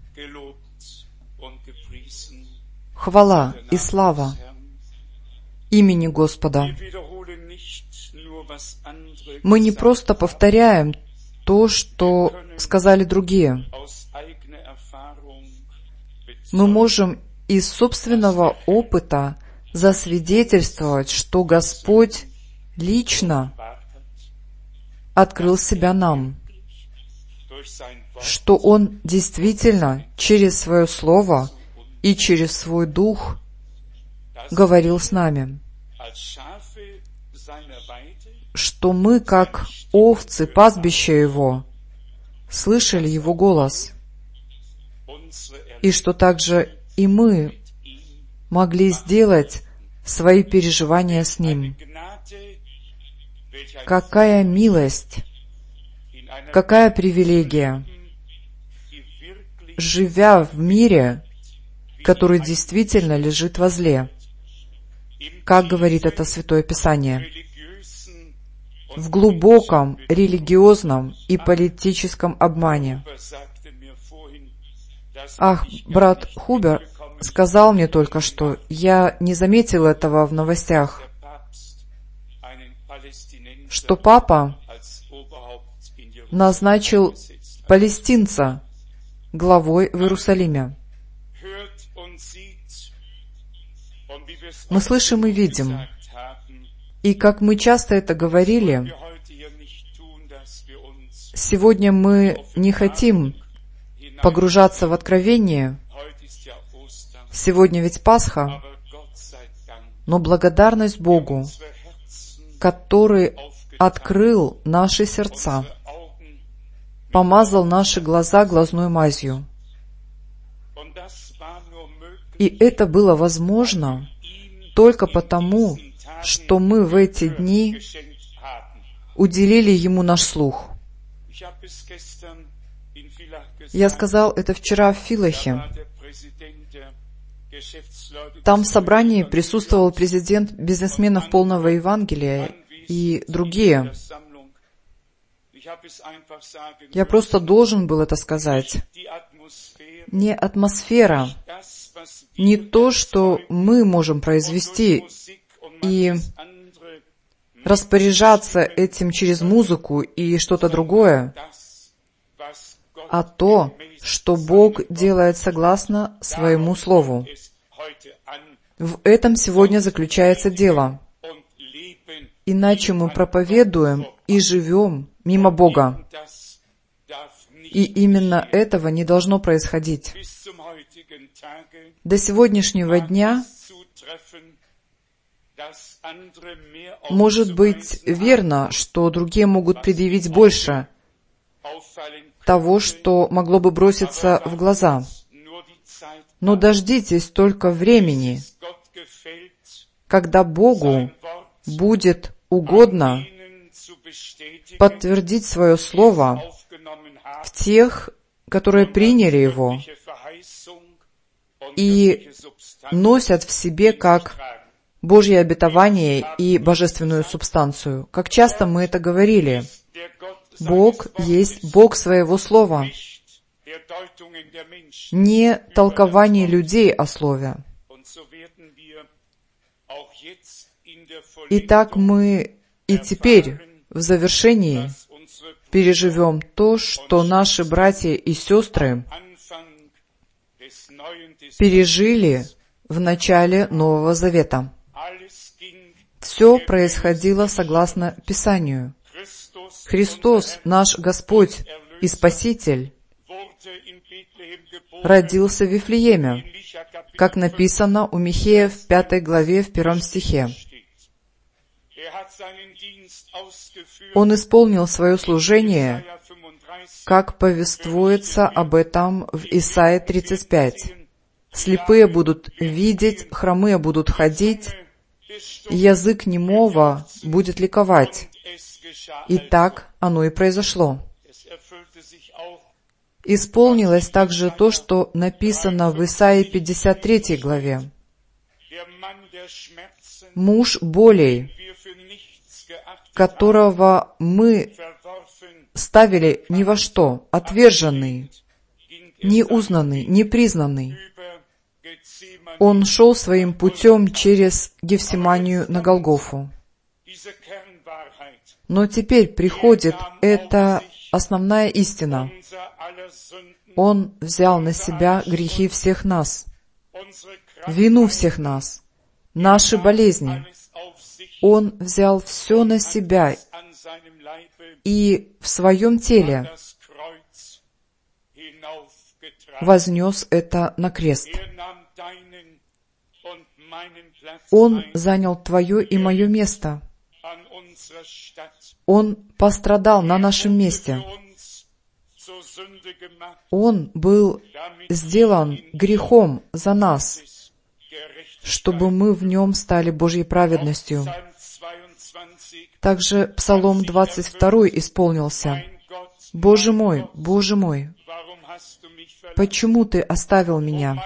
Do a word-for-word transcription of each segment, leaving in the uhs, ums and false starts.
Хвала и слава имени Господа. Мы не просто повторяем то, что сказали другие. Мы можем из собственного опыта засвидетельствовать, что Господь лично открыл себя нам, что Он действительно через Свое Слово и через Свой Дух говорил с нами, что мы, как овцы пастбища Его, слышали Его голос, и что также и мы могли сделать свои переживания с Ним. Какая милость, какая привилегия, живя в мире, который действительно лежит во зле, как говорит это Святое Писание, в глубоком религиозном и политическом обмане. Ах, брат Хубер сказал мне только что, я не заметил этого в новостях, что папа назначил палестинца главой в Иерусалиме. Мы слышим и видим, и как мы часто это говорили, сегодня мы не хотим погружаться в откровение. Сегодня ведь Пасха, но благодарность Богу, который открыл наши сердца, помазал наши глаза глазной мазью. И это было возможно только потому, что мы в эти дни уделили Ему наш слух. Я сказал это вчера в Филахе. Там в собрании присутствовал президент бизнесменов полного Евангелия и другие. Я просто должен был это сказать. Не атмосфера, не то, что мы можем произвести и распоряжаться этим через музыку и что-то другое, а то, что Бог делает согласно Своему Слову. В этом сегодня заключается дело. Иначе мы проповедуем и живем мимо Бога. И именно этого не должно происходить. До сегодняшнего дня может быть верно, что другие могут предъявить больше того, что могло бы броситься в глаза. Но дождитесь только времени, когда Богу будет угодно подтвердить Свое Слово в тех, которые приняли Его и носят в себе как Божье обетование и божественную субстанцию. Как часто мы это говорили. Бог есть Бог Своего Слова, не толкование людей о Слове. Итак, мы и теперь в завершении переживем то, что наши братья и сестры пережили в начале Нового Завета. Все происходило согласно Писанию. Христос, наш Господь и Спаситель, родился в Вифлееме, как написано у Михея в пятой главе, в первом стихе. Он исполнил свое служение, как повествуется об этом в Исаии тридцать пять. «Слепые будут видеть, хромые будут ходить, и язык немого будет ликовать». И так оно и произошло. Исполнилось также то, что написано в Исаии пятьдесят третьей главе. «Муж болей, которого мы ставили ни во что, отверженный, неузнанный, непризнанный. Он шел своим путем через Гефсиманию на Голгофу. Но теперь приходит эта основная истина. Он взял на себя грехи всех нас, вину всех нас, наши болезни. Он взял все на себя и в своем теле вознес это на крест. Он занял твое и мое место. Он пострадал на нашем месте. Он был сделан грехом за нас, чтобы мы в нем стали Божьей праведностью. Также Псалом двадцать два исполнился. «Боже мой, Боже мой, почему Ты оставил меня?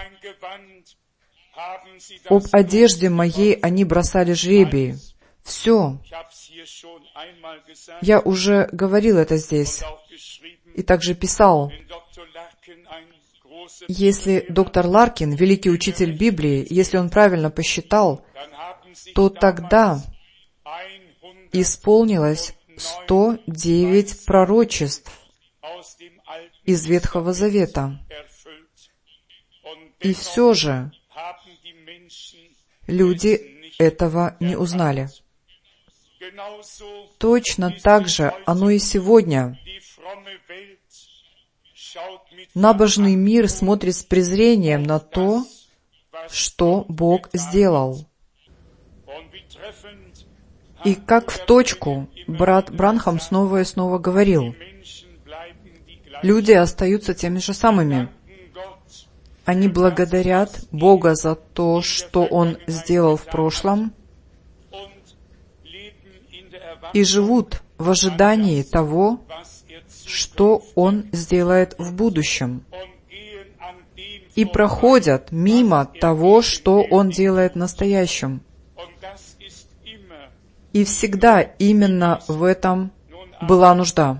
Об одежде моей они бросали жребий». Все. Я уже говорил это здесь и также писал. Если доктор Ларкин, великий учитель Библии, если он правильно посчитал, то тогда исполнилось сто девять пророчеств из Ветхого Завета. И все же люди этого не узнали. Точно так же оно и сегодня. Набожный мир смотрит с презрением на то, что Бог сделал. И как в точку брат Бранхам снова и снова говорил, люди остаются теми же самыми. Они благодарят Бога за то, что Он сделал в прошлом, и живут в ожидании того, что Он сделает в будущем, и проходят мимо того, что Он делает в настоящем. И всегда именно в этом была нужда.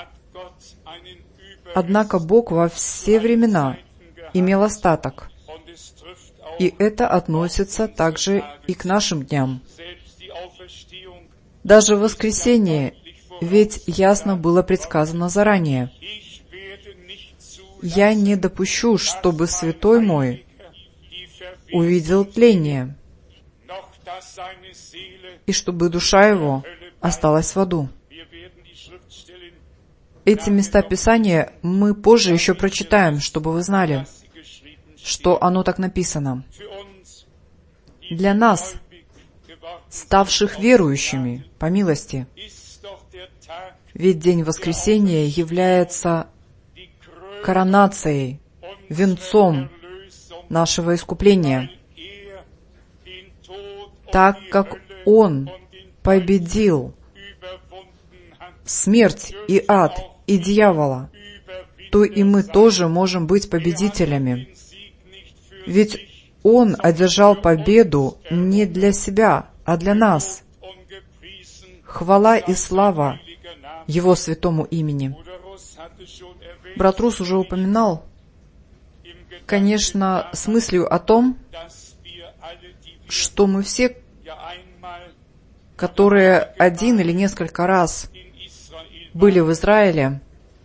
Однако Бог во все времена имел остаток, и это относится также и к нашим дням. Даже в воскресенье, ведь ясно было предсказано заранее. «Я не допущу, чтобы святой мой увидел тление, и чтобы душа его осталась в аду». Эти места Писания мы позже еще прочитаем, чтобы вы знали, что оно так написано. Для нас, ставших верующими, по милости, ведь день воскресения является коронацией, венцом нашего искупления, так как Он победил смерть и ад и дьявола, то и мы тоже можем быть победителями. Ведь Он одержал победу не для себя, а для нас. Хвала и слава Его святому имени. Брат Рус уже упоминал, конечно, с мыслью о том, что мы все, которые один или несколько раз были в Израиле,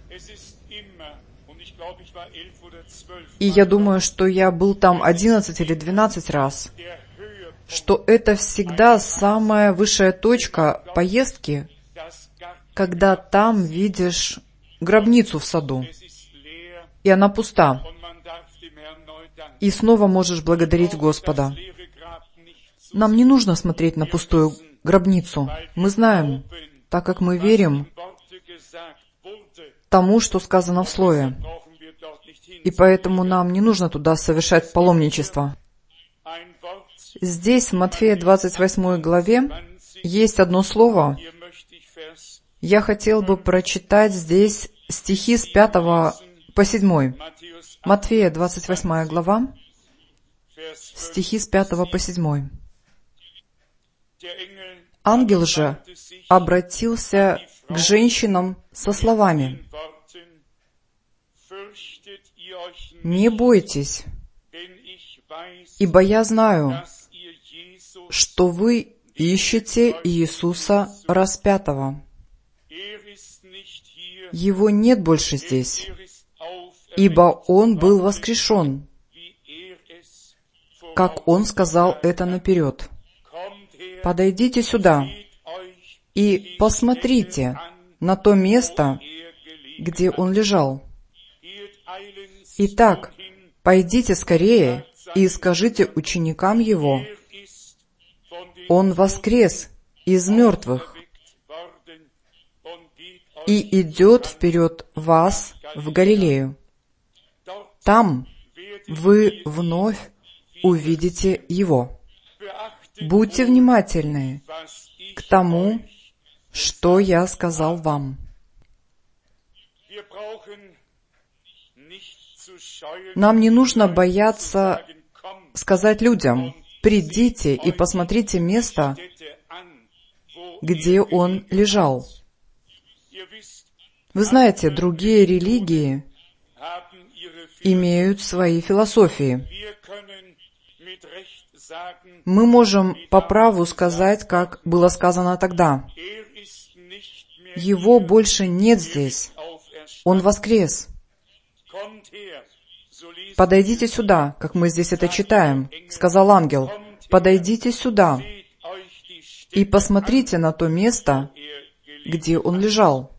и я думаю, что я был там одиннадцать или двенадцать раз, что это всегда самая высшая точка поездки, когда там видишь гробницу в саду, и она пуста, и снова можешь благодарить Господа. Нам не нужно смотреть на пустую гробницу. Мы знаем, так как мы верим тому, что сказано в Слове. И поэтому нам не нужно туда совершать паломничество. Здесь, в Матфея двадцать восьмой главе, есть одно слово. Я хотел бы прочитать здесь стихи с пятого по седьмой. Матфея двадцать восьмая глава, стихи с пятого по седьмой. Ангел же обратился к женщинам со словами: не бойтесь, ибо я знаю, что вы ищете Иисуса распятого. Его нет больше здесь, ибо Он был воскрешен, как Он сказал это наперед. Подойдите сюда и посмотрите на то место, где Он лежал. Итак, пойдите скорее и скажите ученикам Его: Он воскрес из мертвых и идет вперед вас в Галилею. Там вы вновь увидите Его. Будьте внимательны к тому, что я сказал вам. Нам не нужно бояться сказать людям: придите и посмотрите место, где Он лежал. Вы знаете, другие религии имеют свои философии. Мы можем по праву сказать, как было сказано тогда: Его больше нет здесь, Он воскрес. «Подойдите сюда», как мы здесь это читаем, сказал ангел. «Подойдите сюда и посмотрите на то место, где Он лежал».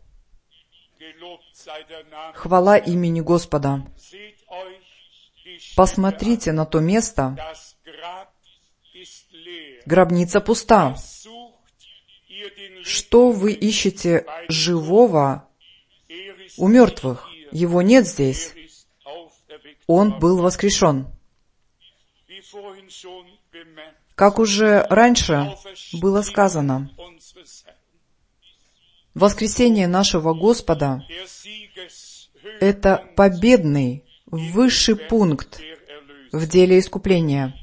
Хвала имени Господа. Посмотрите на то место. Гробница пуста. Что вы ищете живого у мертвых? Его нет здесь. Он был воскрешен. Как уже раньше было сказано, воскресение нашего Господа — это победный, высший пункт в деле искупления.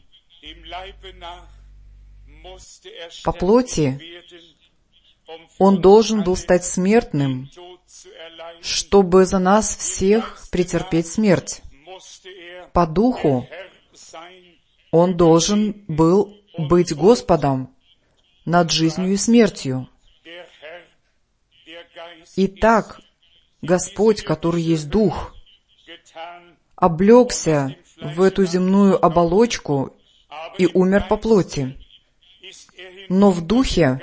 По плоти Он должен был стать смертным, чтобы за нас всех претерпеть смерть. По духу Он должен был быть Господом над жизнью и смертью. Итак, Господь, который есть Дух, облегся в эту земную оболочку и умер по плоти. Но в Духе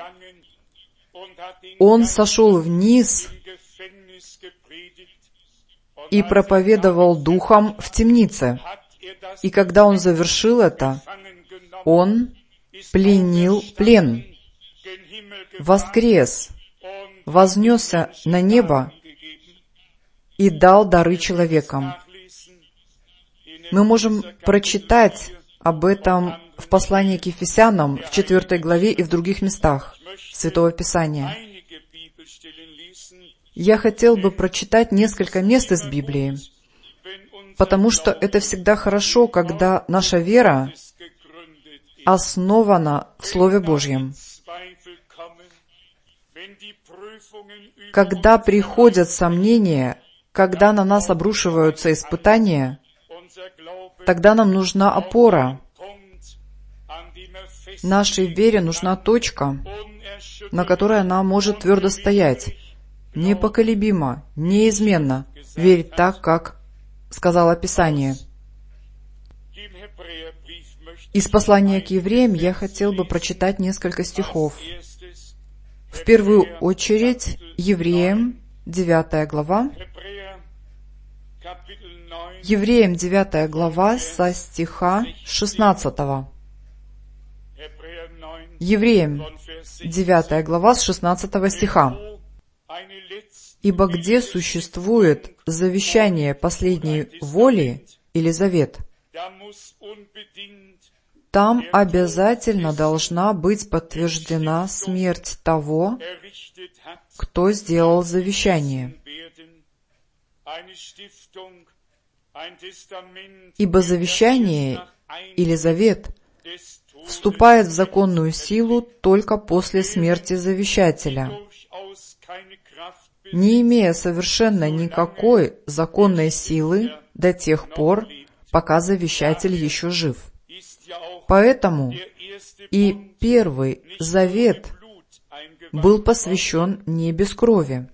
Он сошел вниз и проповедовал Духом в темнице. И когда Он завершил это, Он пленил плен, воскрес, вознесся на небо и дал дары человекам. Мы можем прочитать об этом в послании к Ефесянам, в четвертой главе и в других местах Святого Писания. Я хотел бы прочитать несколько мест из Библии, потому что это всегда хорошо, когда наша вера основана в Слове Божьем. Когда приходят сомнения, когда на нас обрушиваются испытания, тогда нам нужна опора. Нашей вере нужна точка, на которой она может твердо стоять, непоколебимо, неизменно, верить так, как сказало Писание. Из послания к евреям я хотел бы прочитать несколько стихов. В первую очередь, Евреям, девятая глава. Евреям, девятая глава, со стиха шестнадцатого. Евреям, девятая глава, с шестнадцатого стиха. «Ибо где существует завещание последней воли или завет, там обязательно должна быть подтверждена смерть того, кто сделал завещание. Ибо завещание или завет вступает в законную силу только после смерти завещателя. не имея совершенно никакой законной силы до тех пор, пока завещатель еще жив. Поэтому и Первый Завет был посвящен не без крови.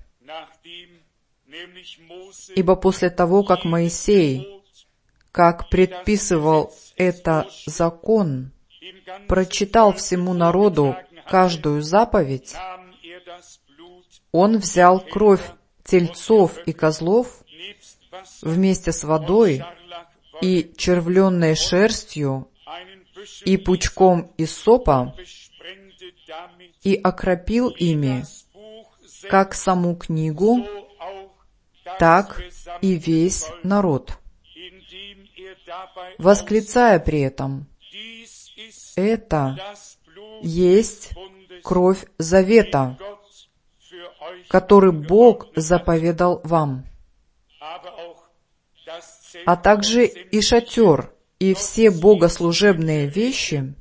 Ибо после того, как Моисей, как предписывал это закон, прочитал всему народу каждую заповедь, он взял кровь тельцов и козлов вместе с водой и червленной шерстью и пучком иссопа и окропил ими как саму книгу, так и весь народ, восклицая при этом: «Это есть кровь завета, который Бог заповедал вам». А также и шатер, и все богослужебные вещи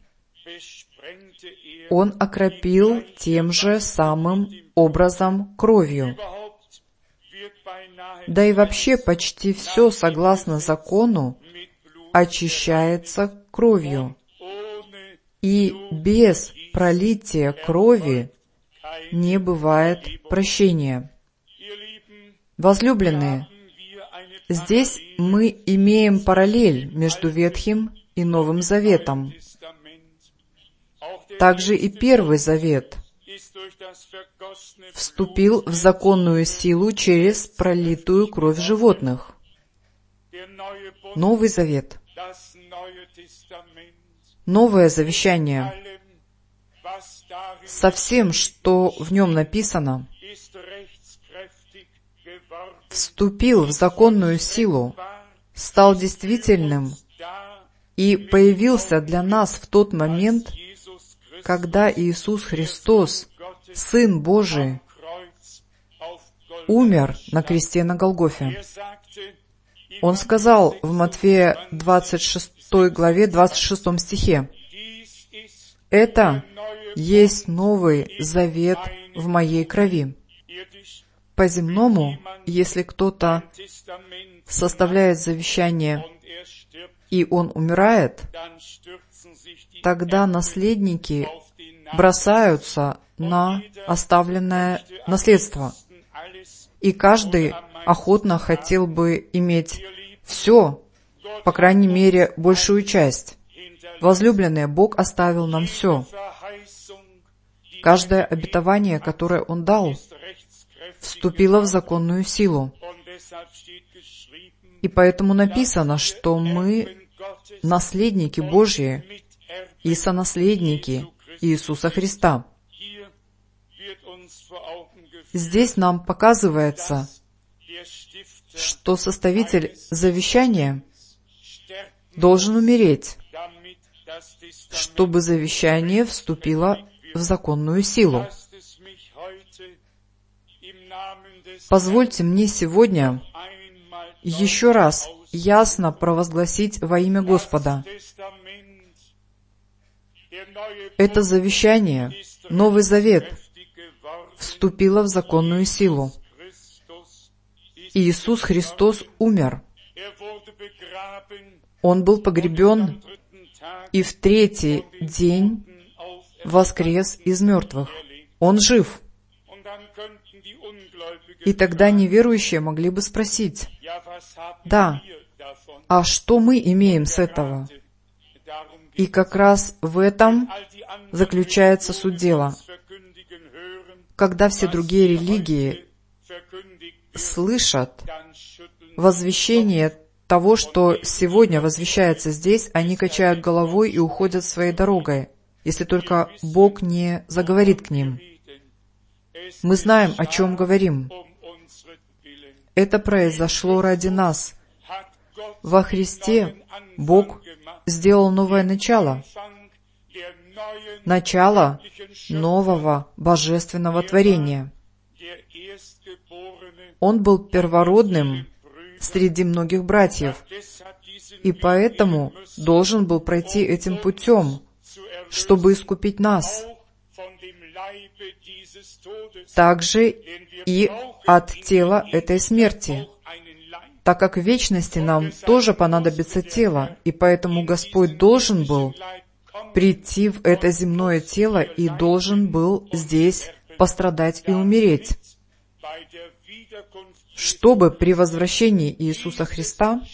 он окропил тем же самым образом кровью. Да и вообще почти все, согласно закону, очищается кровью. И без пролития крови не бывает прощения. Возлюбленные, здесь мы имеем параллель между Ветхим и Новым Заветом. Также и Первый Завет вступил в законную силу через пролитую кровь животных. Новый Завет, Новое Завещание, со всем, что в нем написано, вступил в законную силу, стал действительным и появился для нас в тот момент, когда Иисус Христос, Сын Божий, умер на кресте на Голгофе. Он сказал в Матфея двадцать шестой главе, двадцать шестом стихе: «Это есть Новый Завет в моей крови». По-земному, если кто-то составляет завещание и он умирает, тогда наследники бросаются на оставленное наследство. И каждый охотно хотел бы иметь все, по крайней мере, большую часть. Возлюбленные, Бог оставил нам все. Каждое обетование, которое Он дал, вступило в законную силу. И поэтому написано, что мы наследники Божьи и сонаследники Иисуса Христа. Здесь нам показывается, что составитель завещания должен умереть, чтобы завещание вступило в законную силу. Позвольте мне сегодня еще раз ясно провозгласить во имя Господа: это завещание, Новый Завет, вступило в законную силу. Иисус Христос умер. Он был погребен и в третий день воскрес из мертвых. Он жив. И тогда неверующие могли бы спросить: да, а что мы имеем с этого? И как раз в этом заключается суть дела. Когда все другие религии слышат возвещение того, что сегодня возвещается здесь, они качают головой и уходят своей дорогой, если только Бог не заговорит к ним. Мы знаем, о чем говорим. Это произошло ради нас. Во Христе Бог сделал новое начало. Начало нового божественного творения. Он был первородным среди многих братьев, и поэтому должен был пройти этим путем, чтобы искупить нас также и от тела этой смерти, так как в вечности нам тоже понадобится тело, и поэтому Господь должен был прийти в это земное тело и должен был здесь пострадать и умереть, чтобы при возвращении Иисуса Христа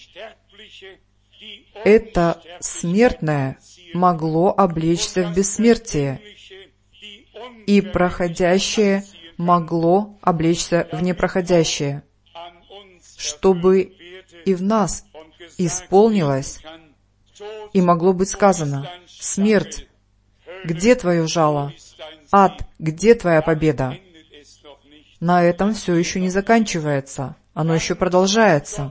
это смертное могло облечься в бессмертие, и проходящее могло облечься в непроходящее, чтобы и в нас исполнилось, и могло быть сказано: «Смерть, где твое жало? Ад, где твоя победа?» На этом все еще не заканчивается, оно еще продолжается.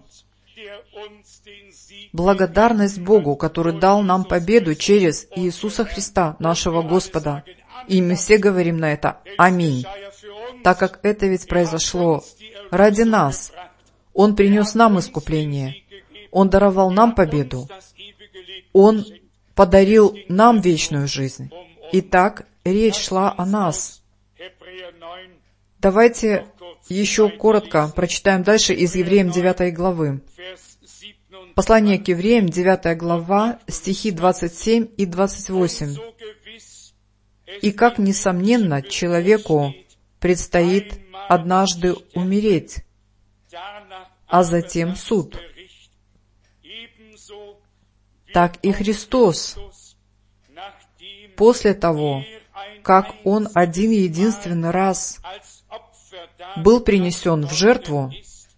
Благодарность Богу, который дал нам победу через Иисуса Христа, нашего Господа. И мы все говорим на это «Аминь», так как это ведь произошло ради нас. Он принес нам искупление, Он даровал нам победу, Он подарил нам вечную жизнь. Итак, речь шла о нас. Давайте еще коротко прочитаем дальше из Евреям девятой главы. Послание к Евреям, девятая глава, стихи двадцать семь и двадцать восемь. «И как, несомненно, человеку предстоит однажды умереть, а затем суд, так и Христос, после того, как Он один единственный раз был принесен в жертву,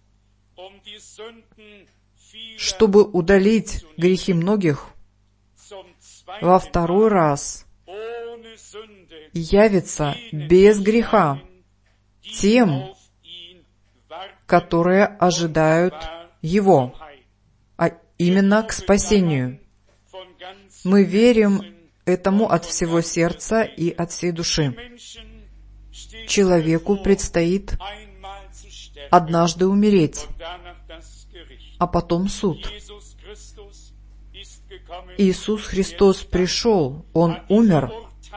чтобы удалить грехи многих, во второй раз явится без греха тем, которые ожидают Его, а именно к спасению. Мы верим этому от всего сердца и от всей души. Человеку предстоит однажды умереть, а потом суд. Иисус Христос пришел, Он умер,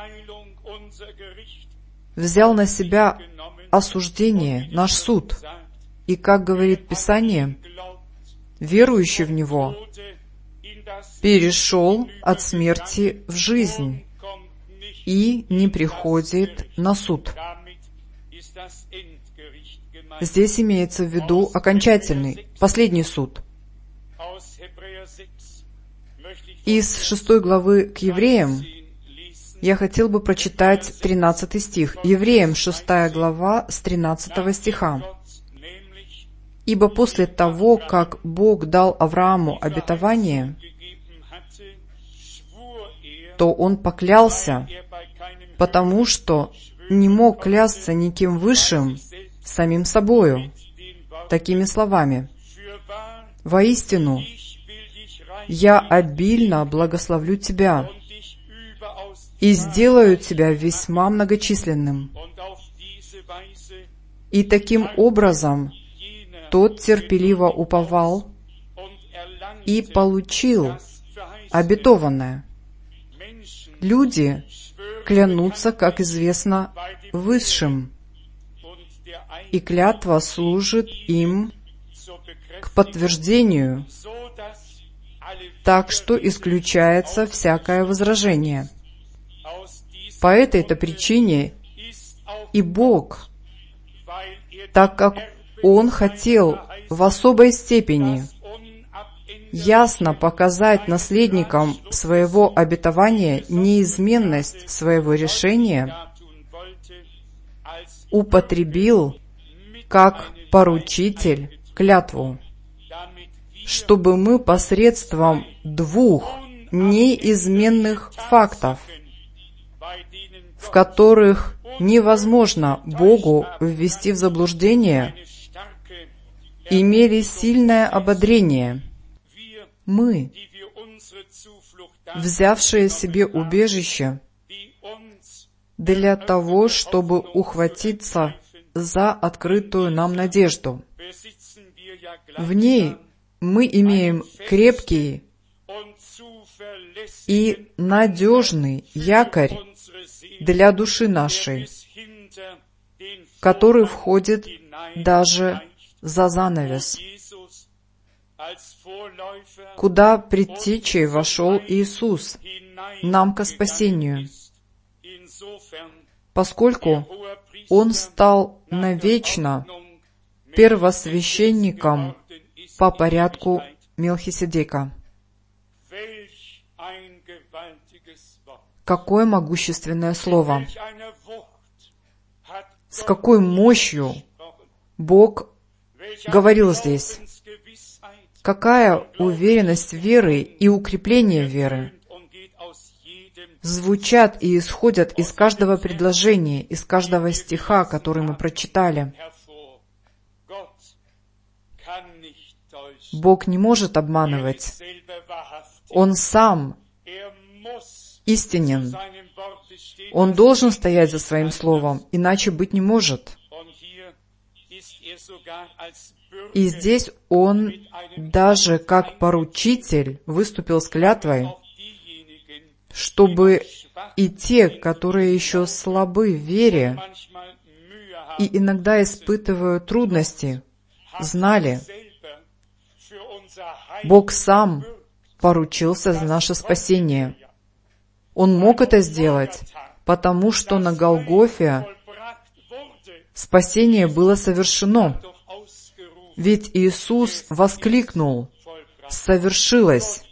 взял на себя осуждение, наш суд. И, как говорит Писание, верующий в Него перешел от смерти в жизнь и не приходит на суд. Здесь имеется в виду окончательный, последний суд. Из шестой главы к Евреям я хотел бы прочитать тринадцатый стих. Евреям шестая глава с тринадцатого стиха. «Ибо после того, как Бог дал Аврааму обетование, то он поклялся, потому что не мог клясться никем высшим, самим собою, такими словами: «Воистину, я обильно благословлю тебя и сделаю тебя весьма многочисленным». И таким образом тот терпеливо уповал и получил обетованное. Люди клянутся, как известно, высшим, и клятва служит им к подтверждению, так что исключается всякое возражение. По этой-то причине и Бог, так как Он хотел в особой степени ясно показать наследникам своего обетования неизменность своего решения, употребил как поручитель клятву, чтобы мы посредством двух неизменных фактов, в которых невозможно Богу ввести в заблуждение, имели сильное ободрение. Мы, взявшие себе убежище для того, чтобы ухватиться за открытую нам надежду. В ней мы имеем крепкий и надежный якорь для души нашей, который входит даже за занавес, куда предтечей вошел Иисус, нам ко спасению, поскольку Он стал навечно первосвященником по порядку Мелхиседека. Какое могущественное слово! С какой мощью Бог говорил здесь! Какая уверенность веры и укрепление веры звучат и исходят из каждого предложения, из каждого стиха, который мы прочитали. Бог не может обманывать. Он сам истинен. Он должен стоять за своим словом, иначе быть не может. И здесь Он даже как поручитель выступил с клятвой, чтобы и те, которые еще слабы в вере и иногда испытывают трудности, знали, Бог сам поручился за наше спасение. Он мог это сделать, потому что на Голгофе спасение было совершено. Ведь Иисус воскликнул: «Совершилось!»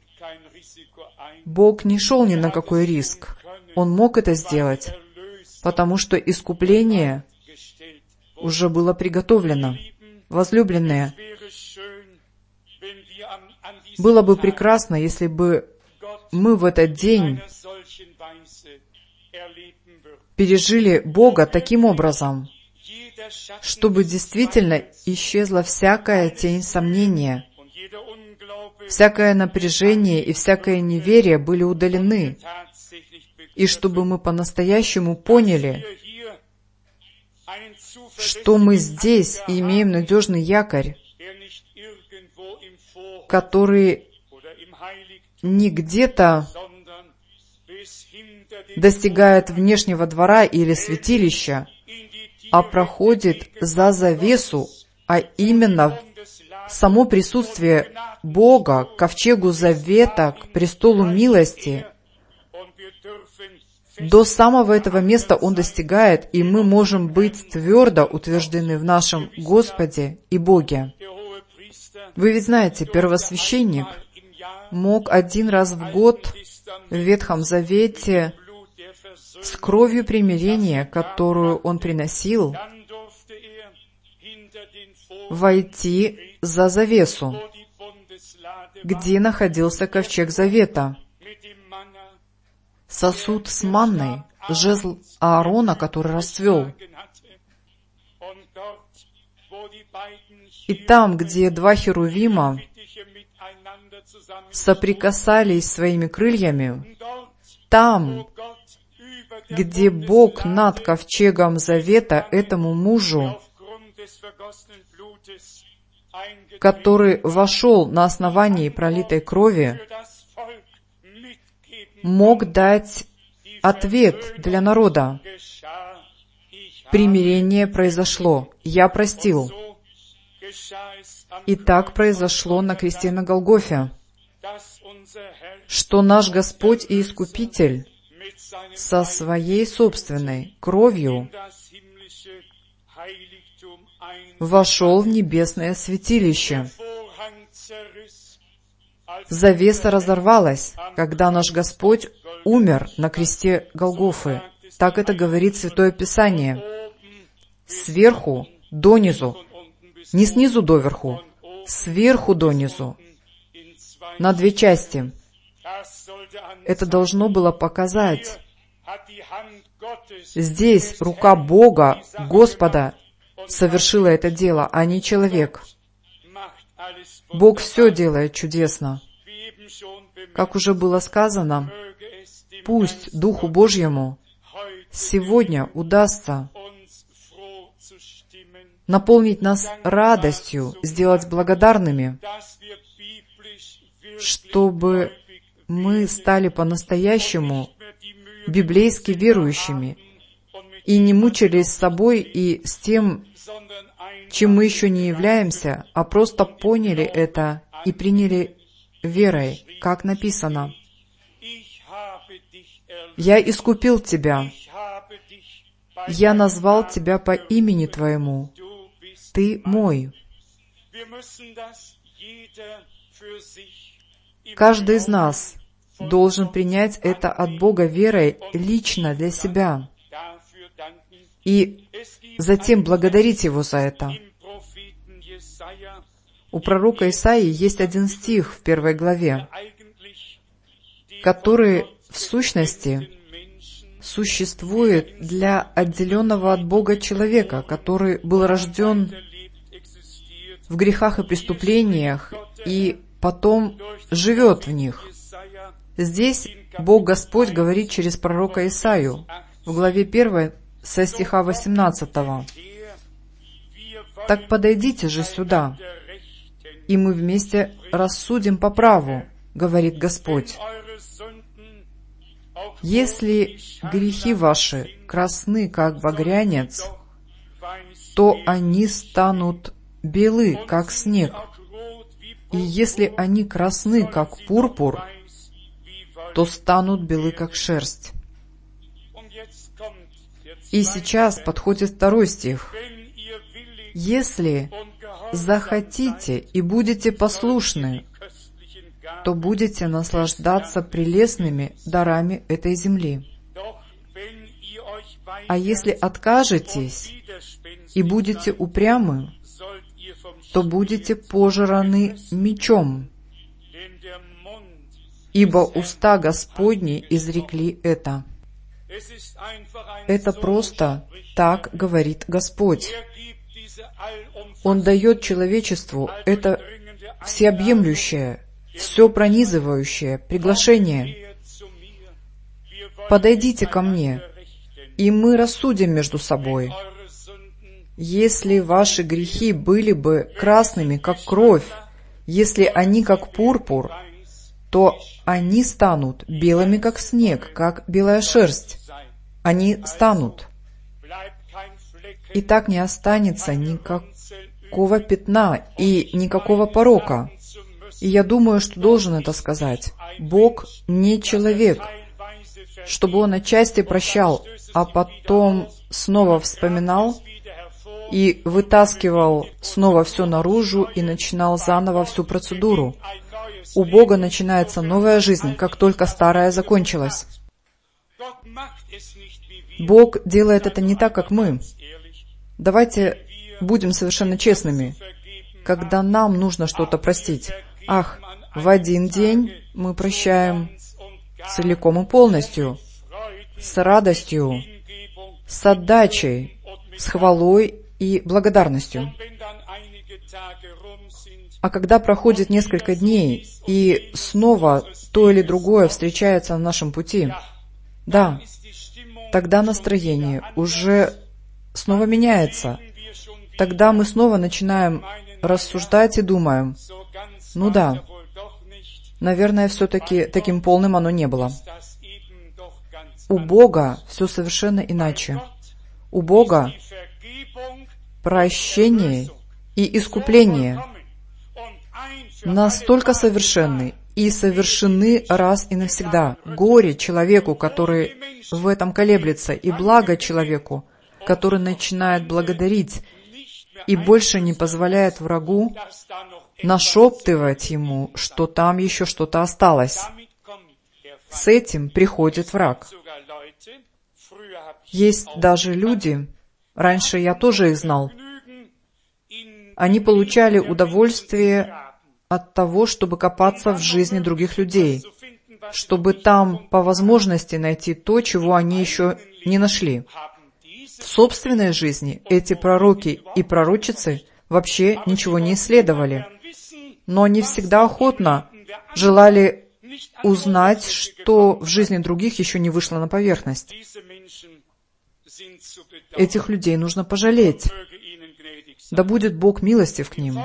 Бог не шел ни на какой риск. Он мог это сделать, потому что искупление уже было приготовлено. Возлюбленные, было бы прекрасно, если бы мы в этот день пережили Бога таким образом, чтобы действительно исчезла всякая тень сомнения, всякое напряжение и всякое неверие были удалены, и чтобы мы по-настоящему поняли, что мы здесь и имеем надежный якорь, который не где-то достигает внешнего двора или святилища, а проходит за завесу, а именно само присутствие Бога к ковчегу завета, к престолу милости. До самого этого места Он достигает, и мы можем быть твердо утверждены в нашем Господе и Боге. Вы ведь знаете, первосвященник мог один раз в год в Ветхом Завете с кровью примирения, которую он приносил, войти за завесу, где находился ковчег завета, сосуд с манной, жезл Аарона, который расцвел. И там, где два херувима соприкасались своими крыльями, там, где Бог над ковчегом завета этому мужу, который вошел на основании пролитой крови, мог дать ответ для народа. Примирение произошло. Я простил. И так произошло на кресте на Голгофе, что наш Господь и Искупитель со своей собственной кровью вошел в небесное святилище. Завеса разорвалась, когда наш Господь умер на кресте Голгофы. Так это говорит Святое Писание. Сверху донизу, не снизу доверху, сверху донизу, на две части. Это должно было показать. Здесь рука Бога, Господа, совершила это дело, а не человек. Бог все делает чудесно. Как уже было сказано, пусть Духу Божьему сегодня удастся наполнить нас радостью, сделать благодарными, чтобы мы стали по-настоящему библейски верующими и не мучились с собой и с тем, чем мы еще не являемся, а просто поняли это и приняли верой, как написано: «Я искупил тебя, я назвал тебя по имени твоему, ты мой». Каждый из нас должен принять это от Бога верой лично для себя и затем благодарить Его за это. У пророка Исаии есть один стих в первой главе, который в сущности существует для отделенного от Бога человека, который был рожден в грехах и преступлениях и потом живет в них. Здесь Бог Господь говорит через пророка Исаию в главе первой со стиха восемнадцатого. «Так подойдите же сюда, и мы вместе рассудим по праву, говорит Господь. Если грехи ваши красны, как багрянец, то они станут белы, как снег. И если они красны, как пурпур, то станут белы, как шерсть». И сейчас подходит второй стих. «Если захотите и будете послушны, то будете наслаждаться прелестными дарами этой земли. А если откажетесь и будете упрямы, то будете пожраны мечом, ибо уста Господни изрекли это». Это просто так говорит Господь. Он дает человечеству это всеобъемлющее, все пронизывающее приглашение. «Подойдите ко мне, и мы рассудим между собой. Если ваши грехи были бы красными, как кровь, если они как пурпур, то они станут белыми, как снег, как белая шерсть. Они станут. И так не останется никакого пятна и никакого порока». И я думаю, что должен это сказать. Бог не человек, чтобы Он отчасти прощал, а потом снова вспоминал и вытаскивал снова все наружу и начинал заново всю процедуру. У Бога начинается новая жизнь, как только старая закончилась. Бог делает это не так, как мы. Давайте будем совершенно честными. Когда нам нужно что-то простить, ах, в один день мы прощаем целиком и полностью, с радостью, с отдачей, с хвалой и благодарностью. А когда проходит несколько дней, и снова то или другое встречается на нашем пути, да, тогда настроение уже снова меняется. Тогда мы снова начинаем рассуждать и думаем: ну да, наверное, все-таки таким полным оно не было. У Бога все совершенно иначе. У Бога прощение и искупление настолько совершенны и совершены раз и навсегда. Горе человеку, который в этом колеблется, и благо человеку, который начинает благодарить и больше не позволяет врагу нашептывать ему, что там еще что-то осталось. С этим приходит враг. Есть даже люди, раньше я тоже их знал, они получали удовольствие от того, чтобы копаться в жизни других людей, чтобы там по возможности найти то, чего они еще не нашли. В собственной жизни эти пророки и пророчицы вообще ничего не исследовали, но они всегда охотно желали узнать, что в жизни других еще не вышло на поверхность. Этих людей нужно пожалеть. Да будет Бог милостив к ним.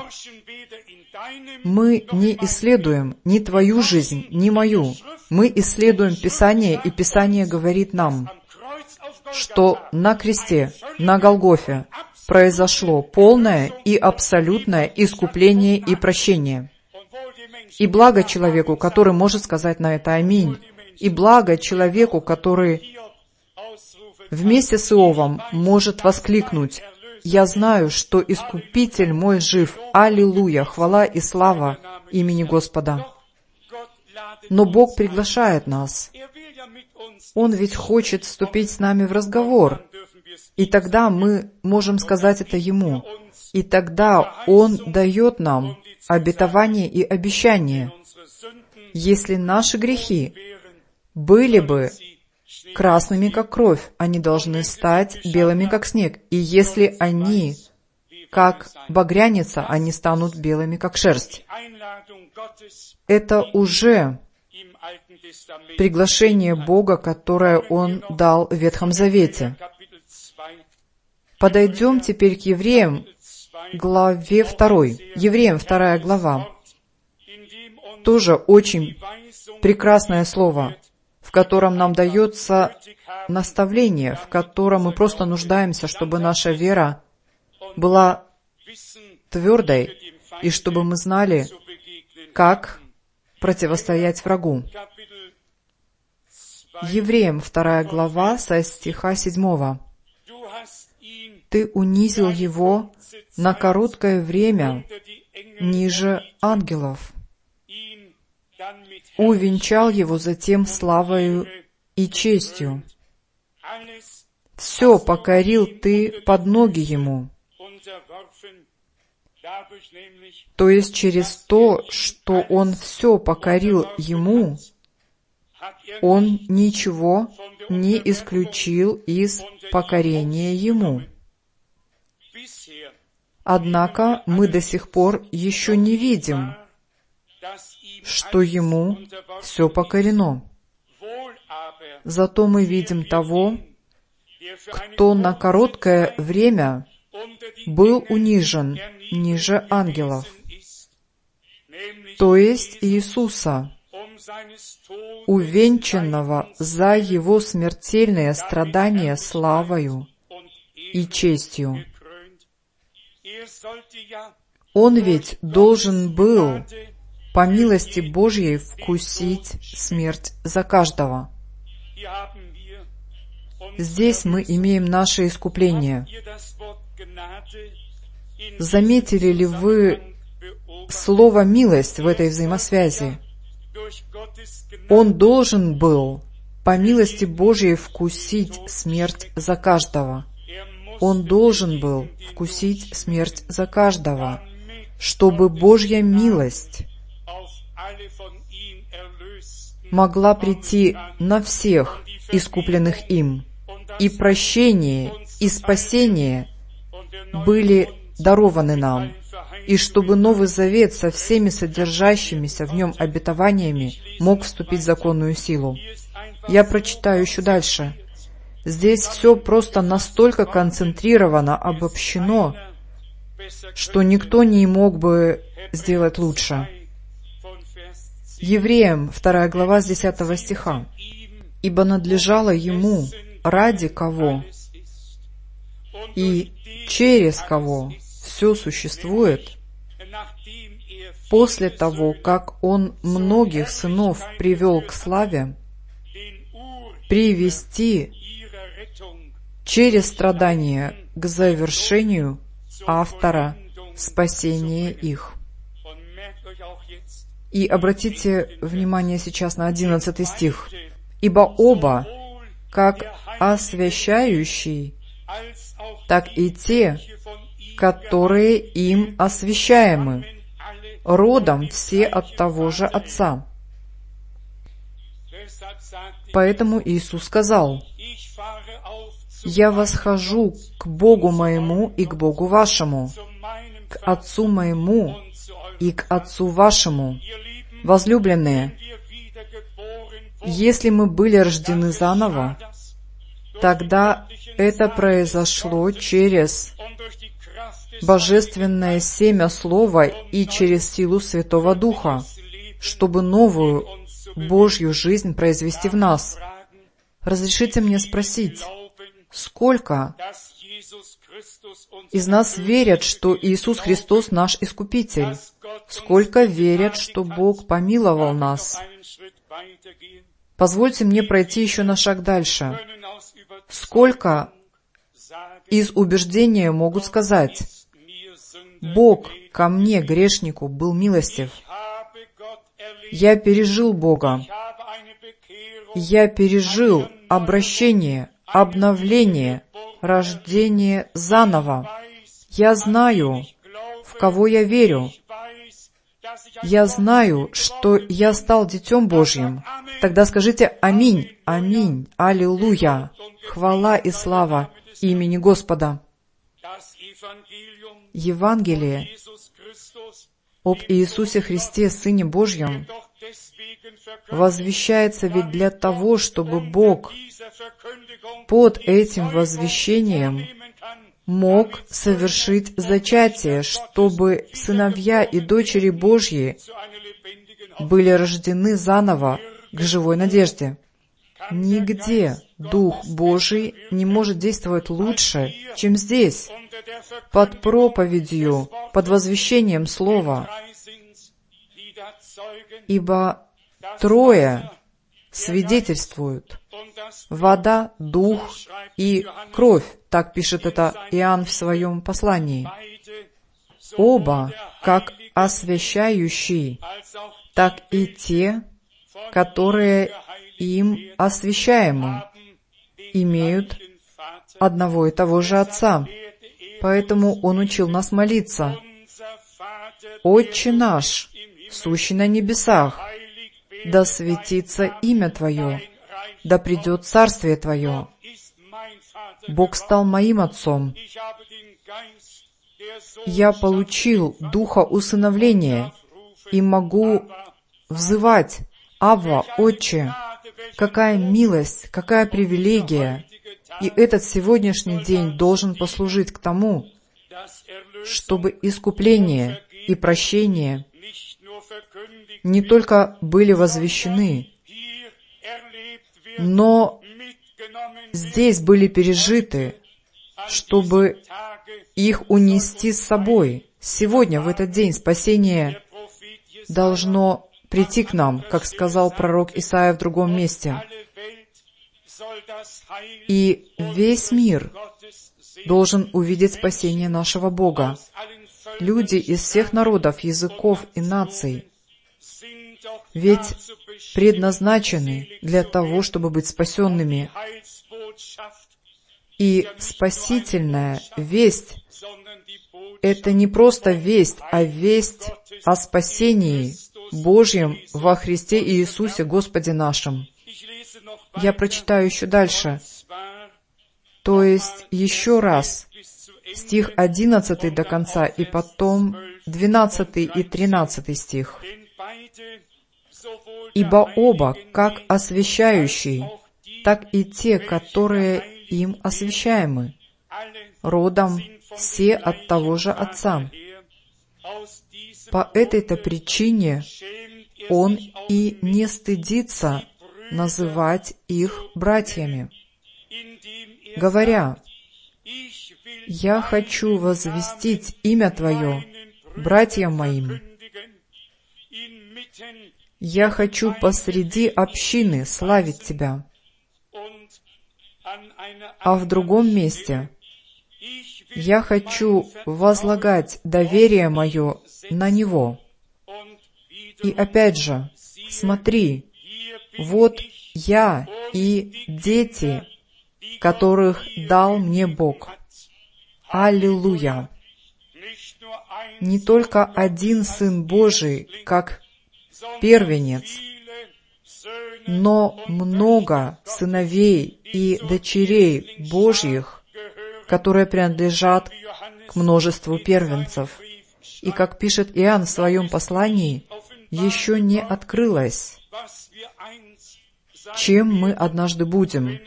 Мы не исследуем ни твою жизнь, ни мою. Мы исследуем Писание, и Писание говорит нам: что на кресте, на Голгофе, произошло полное и абсолютное искупление и прощение. И благо человеку, который может сказать на это «Аминь», и благо человеку, который вместе с Иовом может воскликнуть: «Я знаю, что Искупитель мой жив, аллилуйя, хвала и слава имени Господа». Но Бог приглашает нас. Он ведь хочет вступить с нами в разговор. И тогда мы можем сказать это Ему. И тогда Он дает нам обетование и обещание. Если наши грехи были бы красными, как кровь, они должны стать белыми, как снег. И если они, как багряница, они станут белыми, как шерсть. Это уже приглашение Бога, которое Он дал в Ветхом Завете. Подойдем теперь к Евреям, главе второй. Евреям вторая глава. Тоже очень прекрасное слово, в котором нам дается наставление, в котором мы просто нуждаемся, чтобы наша вера была твердой, и чтобы мы знали, как противостоять врагу. Евреям вторая глава со стиха седьмого. «Ты унизил его на короткое время ниже ангелов, увенчал его затем славою и честью. Все покорил ты под ноги ему». То есть через то, что он все покорил ему, он ничего не исключил из покорения ему. Однако мы до сих пор еще не видим, что ему все покорено. Зато мы видим того, кто на короткое время был унижен ниже ангелов, то есть Иисуса, увенчанного за Его смертельные страдания славою и честью. Он ведь должен был, по милости Божьей, вкусить смерть за каждого. Здесь мы имеем наше искупление. Заметили ли вы слово «милость» в этой взаимосвязи? Он должен был, по милости Божьей, вкусить смерть за каждого. Он должен был вкусить смерть за каждого, чтобы Божья милость могла прийти на всех, искупленных им, и прощение, и спасение были дарованы нам, и чтобы Новый Завет со всеми содержащимися в нем обетованиями мог вступить в законную силу. Я прочитаю еще дальше. Здесь все просто настолько концентрировано, обобщено, что никто не мог бы сделать лучше. Евреям вторая глава с десятого стиха. «Ибо надлежало ему, ради кого и через кого все существует, после того, как он многих сынов привел к славе, привести через страдания к завершению автора спасения их». И обратите внимание сейчас на одиннадцатый стих. «Ибо оба, как освящающий, так и те, которые им освящаемы, родом все от того же Отца». Поэтому Иисус сказал: «Я восхожу к Богу моему и к Богу вашему, к Отцу моему и к Отцу вашему». Возлюбленные, если мы были рождены заново, тогда это произошло через божественное семя Слова и через силу Святого Духа, чтобы новую Божью жизнь произвести в нас. Разрешите мне спросить, Сколько из нас верят, что Иисус Христос наш Искупитель? Сколько верят, что Бог помиловал нас? Позвольте мне пройти еще на шаг дальше. Сколько из убеждения могут сказать: Бог ко мне, грешнику, был милостив. Я пережил Бога. Я пережил обращение, обновление, рождение заново. Я знаю, в кого я верю. Я знаю, что я стал Детем Божьим. Тогда скажите «Аминь, аминь, аллилуйя». Хвала и слава имени Господа. Евангелие об Иисусе Христе, Сыне Божьем, возвещается ведь для того, чтобы Бог под этим возвещением мог совершить зачатие, чтобы сыновья и дочери Божьи были рождены заново к живой надежде. Нигде Дух Божий не может действовать лучше, чем здесь, под проповедью, под возвещением Слова. Ибо трое свидетельствуют: вода, дух и кровь. Так пишет это Иоанн в своем послании. Оба, как освящающие, так и те, которые им освящаемы, имеют одного и того же Отца. Поэтому Он учил нас молиться: «Отче наш, сущий на небесах, да светится имя Твое, да придет Царствие Твое». Бог стал моим Отцом. Я получил Духа усыновления и могу взывать: «Авва, Отче». Какая милость, какая привилегия! И этот сегодняшний день должен послужить к тому, чтобы искупление и прощение не только были возвещены, но здесь были пережиты, чтобы их унести с собой. Сегодня, в этот день, спасение должно прийти к нам, как сказал пророк Исаия в другом месте. И весь мир должен увидеть спасение нашего Бога. Люди из всех народов, языков и наций ведь предназначены для того, чтобы быть спасенными. И спасительная весть — это не просто весть, а весть о спасении Божьем во Христе Иисусе Господе нашим. Я прочитаю еще дальше. То есть еще раз стих одиннадцатый до конца, и потом двенадцатый и тринадцатый стих. «Ибо оба, как освящающие, так и те, которые им освящаемы, родом все от того же Отца. По этой-то причине Он и не стыдится называть их братьями, говоря: «Я хочу возвестить имя Твое братьям моим. Я хочу посреди общины славить Тебя». А в другом месте: «Я хочу возлагать доверие мое на Него». И опять же, смотри, вот я и дети, которых дал мне Бог. Аллилуйя! Не только один Сын Божий, как первенец, но много сыновей и дочерей Божьих, которые принадлежат к множеству первенцев. И, как пишет Иоанн в своем послании, еще не открылось, чем мы однажды будем.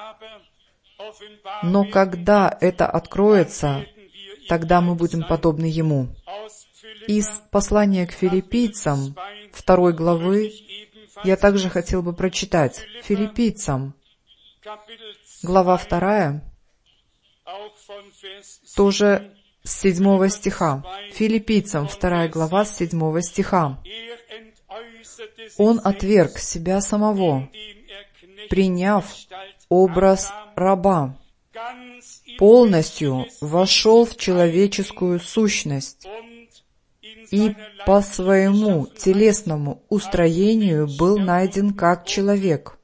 Но когда это откроется, тогда мы будем подобны Ему. Из послания к филиппийцам, второй главы, я также хотел бы прочитать. Филиппийцам, глава вторая, тоже с седьмого стиха. Филиппийцам вторая глава с седьмого стиха. Он отверг себя самого, приняв образ раба, полностью вошел в человеческую сущность и по своему телесному устроению был найден как человек.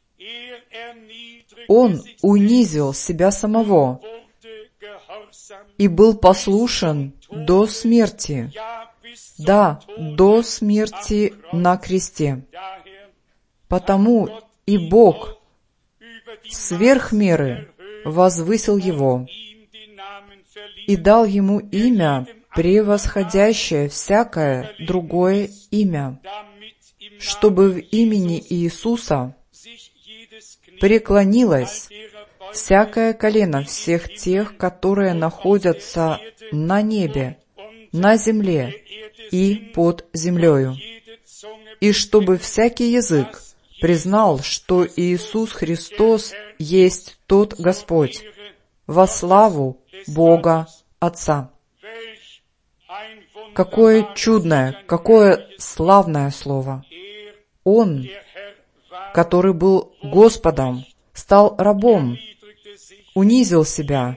Он унизил себя самого и был послушен до смерти, да, до смерти на кресте. Потому и Бог сверх меры возвысил его и дал ему имя, превосходящее всякое другое имя, чтобы в имени Иисуса преклонилось всякое колено всех тех, которые находятся на небе, на земле и под землею, и чтобы всякий язык признал, что Иисус Христос есть тот Господь, во славу Бога Отца. Какое чудное, какое славное слово! Он, который был Господом, стал рабом, унизил себя,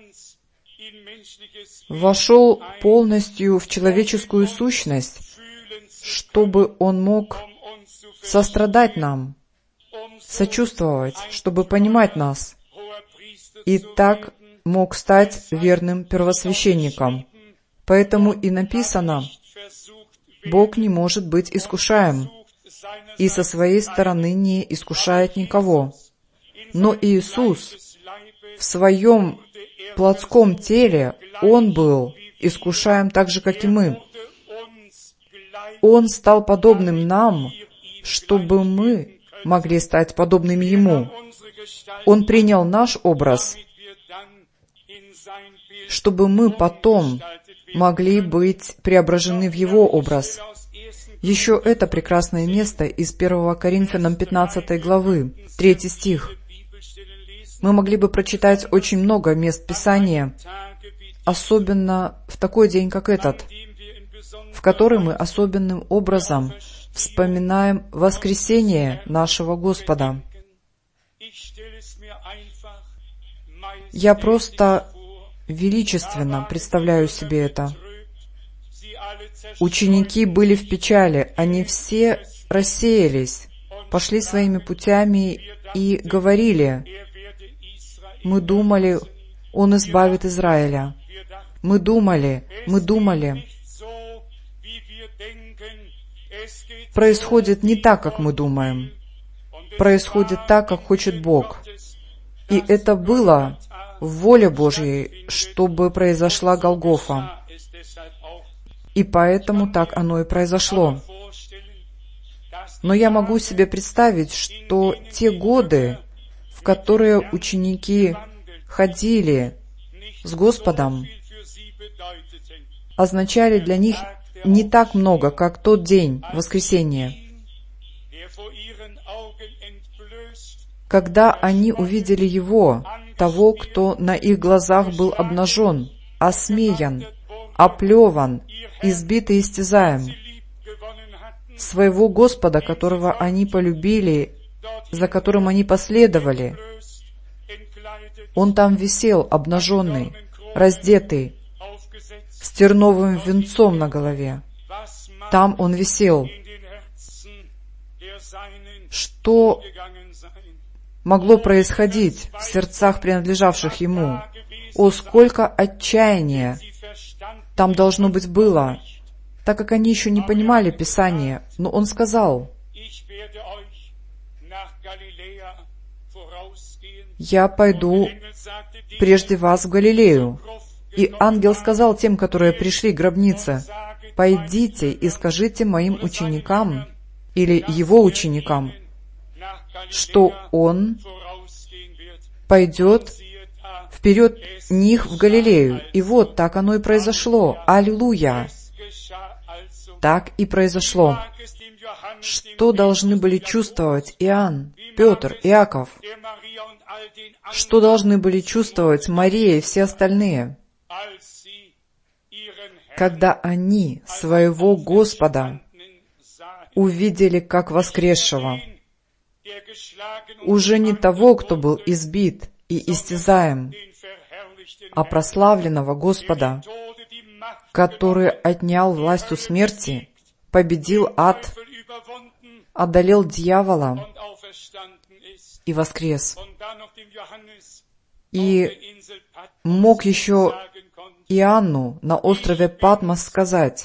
вошел полностью в человеческую сущность, чтобы Он мог сострадать нам, сочувствовать, чтобы понимать нас, и так мог стать верным первосвященником. Поэтому и написано: Бог не может быть искушаем, и со своей стороны не искушает никого. Но Иисус в своем плотском теле, Он был искушаем так же, как и мы. Он стал подобным нам, чтобы мы могли стать подобными Ему. Он принял наш образ, чтобы мы потом могли быть преображены в Его образ. Еще это прекрасное место из первого Коринфянам пятнадцатой главы, третий стих. Мы могли бы прочитать очень много мест Писания, особенно в такой день, как этот, в который мы особенным образом вспоминаем воскресение нашего Господа. Я просто величественно представляю себе это. Ученики были в печали, они все рассеялись, пошли своими путями и говорили: «Мы думали, Он избавит Израиля. Мы думали, мы думали». Происходит не так, как мы думаем. Происходит так, как хочет Бог. И это было в воле Божьей, чтобы произошла Голгофа. И поэтому так оно и произошло. Но я могу себе представить, что те годы, в которые ученики ходили с Господом, означали для них не так много, как тот день, воскресенье, когда они увидели Его, того, кто на их глазах был обнажен, осмеян, оплеван, избит и истязаем, своего Господа, которого они полюбили, за которым они последовали. Он там висел, обнаженный, раздетый, с терновым венцом на голове. Там он висел. Что могло происходить в сердцах, принадлежавших ему? О, сколько отчаяния там должно быть было, так как они еще не понимали Писания. Но он сказал: «Я пойду прежде вас в Галилею». И ангел сказал тем, которые пришли к гробнице: «Пойдите и скажите моим ученикам, или его ученикам, что он пойдет вперед них в Галилею». И вот так оно и произошло. Аллилуйя! Так и произошло. Что должны были чувствовать Иоанн, Петр, Иаков, Что должны были чувствовать Мария и все остальные, когда они своего Господа увидели как воскресшего, уже не того, кто был избит и истязаем, а прославленного Господа, который отнял власть у смерти, победил ад, одолел дьявола и воскрес. И мог еще Иоанну на острове Патмос сказать: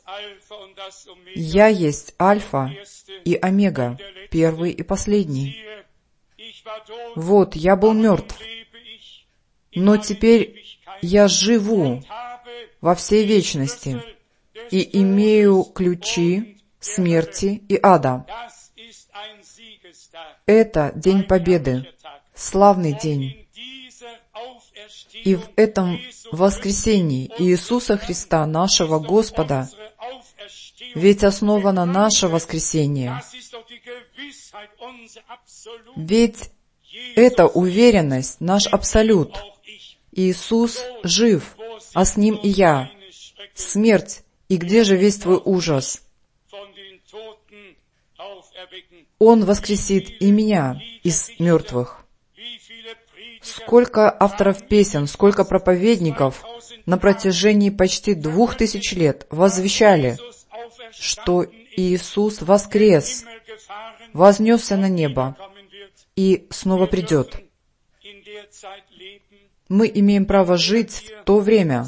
«Я есть Альфа и Омега, первый и последний. Вот, я был мертв, но теперь я живу во всей вечности и имею ключи смерти и ада». Это день победы, славный день. И в этом воскресении Иисуса Христа, нашего Господа, ведь основано наше воскресение. Ведь это уверенность, наш абсолют. Иисус жив, а с Ним и я. Смерть, и где же весь твой ужас? Он воскресит и меня из мертвых. Сколько авторов песен, сколько проповедников на протяжении почти двух тысяч лет возвещали, что Иисус воскрес, вознесся на небо и снова придет. Мы имеем право жить в то время,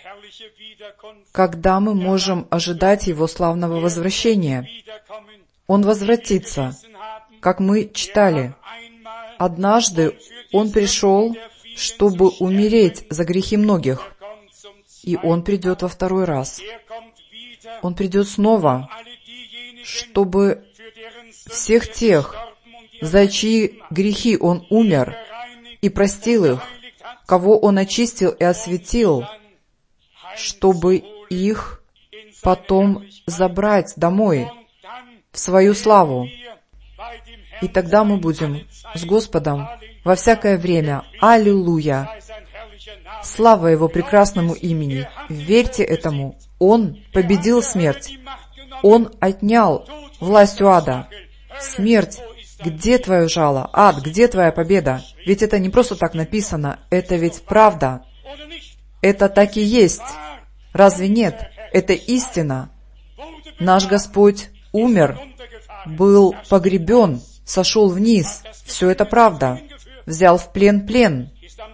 когда мы можем ожидать Его славного возвращения. Он возвратится, как мы читали. Однажды Он пришел, чтобы умереть за грехи многих, и Он придет во второй раз. Он придет снова, чтобы всех тех, за чьи грехи Он умер и простил их, кого Он очистил и осветил, чтобы их потом забрать домой, в свою славу. И тогда мы будем с Господом во всякое время. Аллилуйя! Слава Его прекрасному имени! Верьте этому! Он победил смерть. Он отнял власть у ада. Смерть, где твое жало? Ад, где твоя победа? Ведь это не просто так написано, это ведь правда. Это так и есть. Разве нет? Это истина. Наш Господь умер, был погребен, сошел вниз. Все это правда. Взял в плен плен.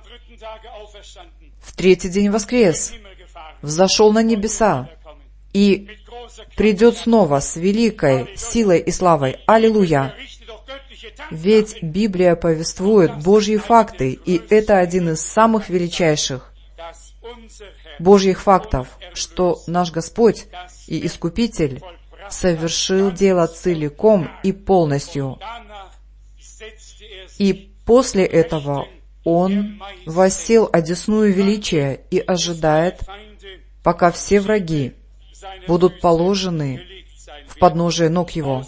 В третий день воскрес. Взошел на небеса. И придет снова с великой силой и славой. Аллилуйя! Ведь Библия повествует Божьи факты, и это один из самых величайших Божьих фактов, что наш Господь и Искупитель совершил дело целиком и полностью. И после этого Он воссел одесную величия и ожидает, пока все враги будут положены в подножие ног Его.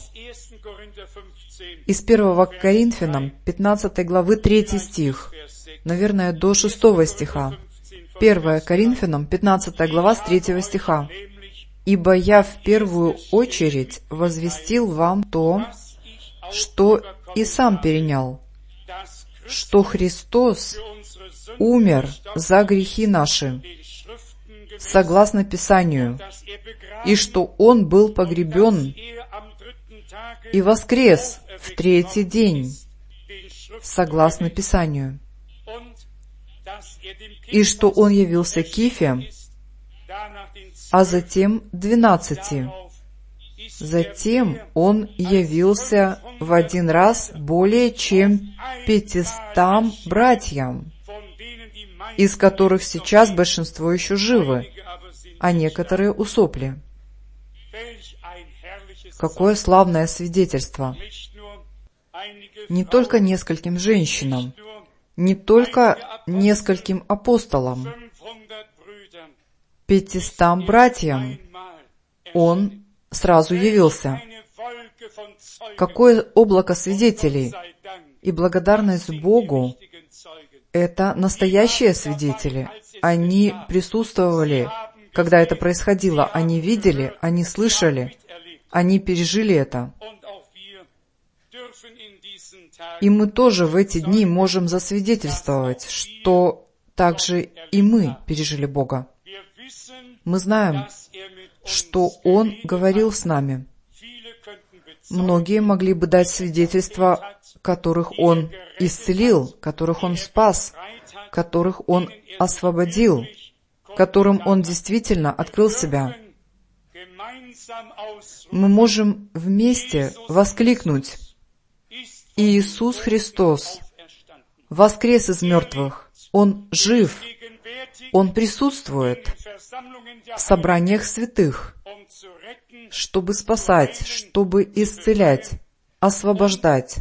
Из первого Коринфянам, пятнадцатой главы, третий стих, наверное, до шестого стиха. первое Коринфянам, пятнадцатая глава, с третьего стиха. «Ибо я в первую очередь возвестил вам то, что и сам перенял, что Христос умер за грехи наши, согласно Писанию, и что Он был погребен и воскрес в третий день, согласно Писанию, и что Он явился Кифе, а затем двенадцати. Затем Он явился в один раз более чем пятистам братьям, из которых сейчас большинство еще живы, а некоторые усопли». Какое славное свидетельство! Не только нескольким женщинам, не только нескольким апостолам, пятистам братьям Он сразу явился. Какое облако свидетелей! И благодарность Богу — это настоящие свидетели. Они присутствовали, когда это происходило. Они видели, они слышали, они пережили это. И мы тоже в эти дни можем засвидетельствовать, что также и мы пережили Бога. Мы знаем, что Он говорил с нами. Многие могли бы дать свидетельства, которых Он исцелил, которых Он спас, которых Он освободил, которым Он действительно открыл себя. Мы можем вместе воскликнуть: Иисус Христос воскрес из мертвых, Он жив, Он присутствует в собраниях святых, чтобы спасать, чтобы исцелять, освобождать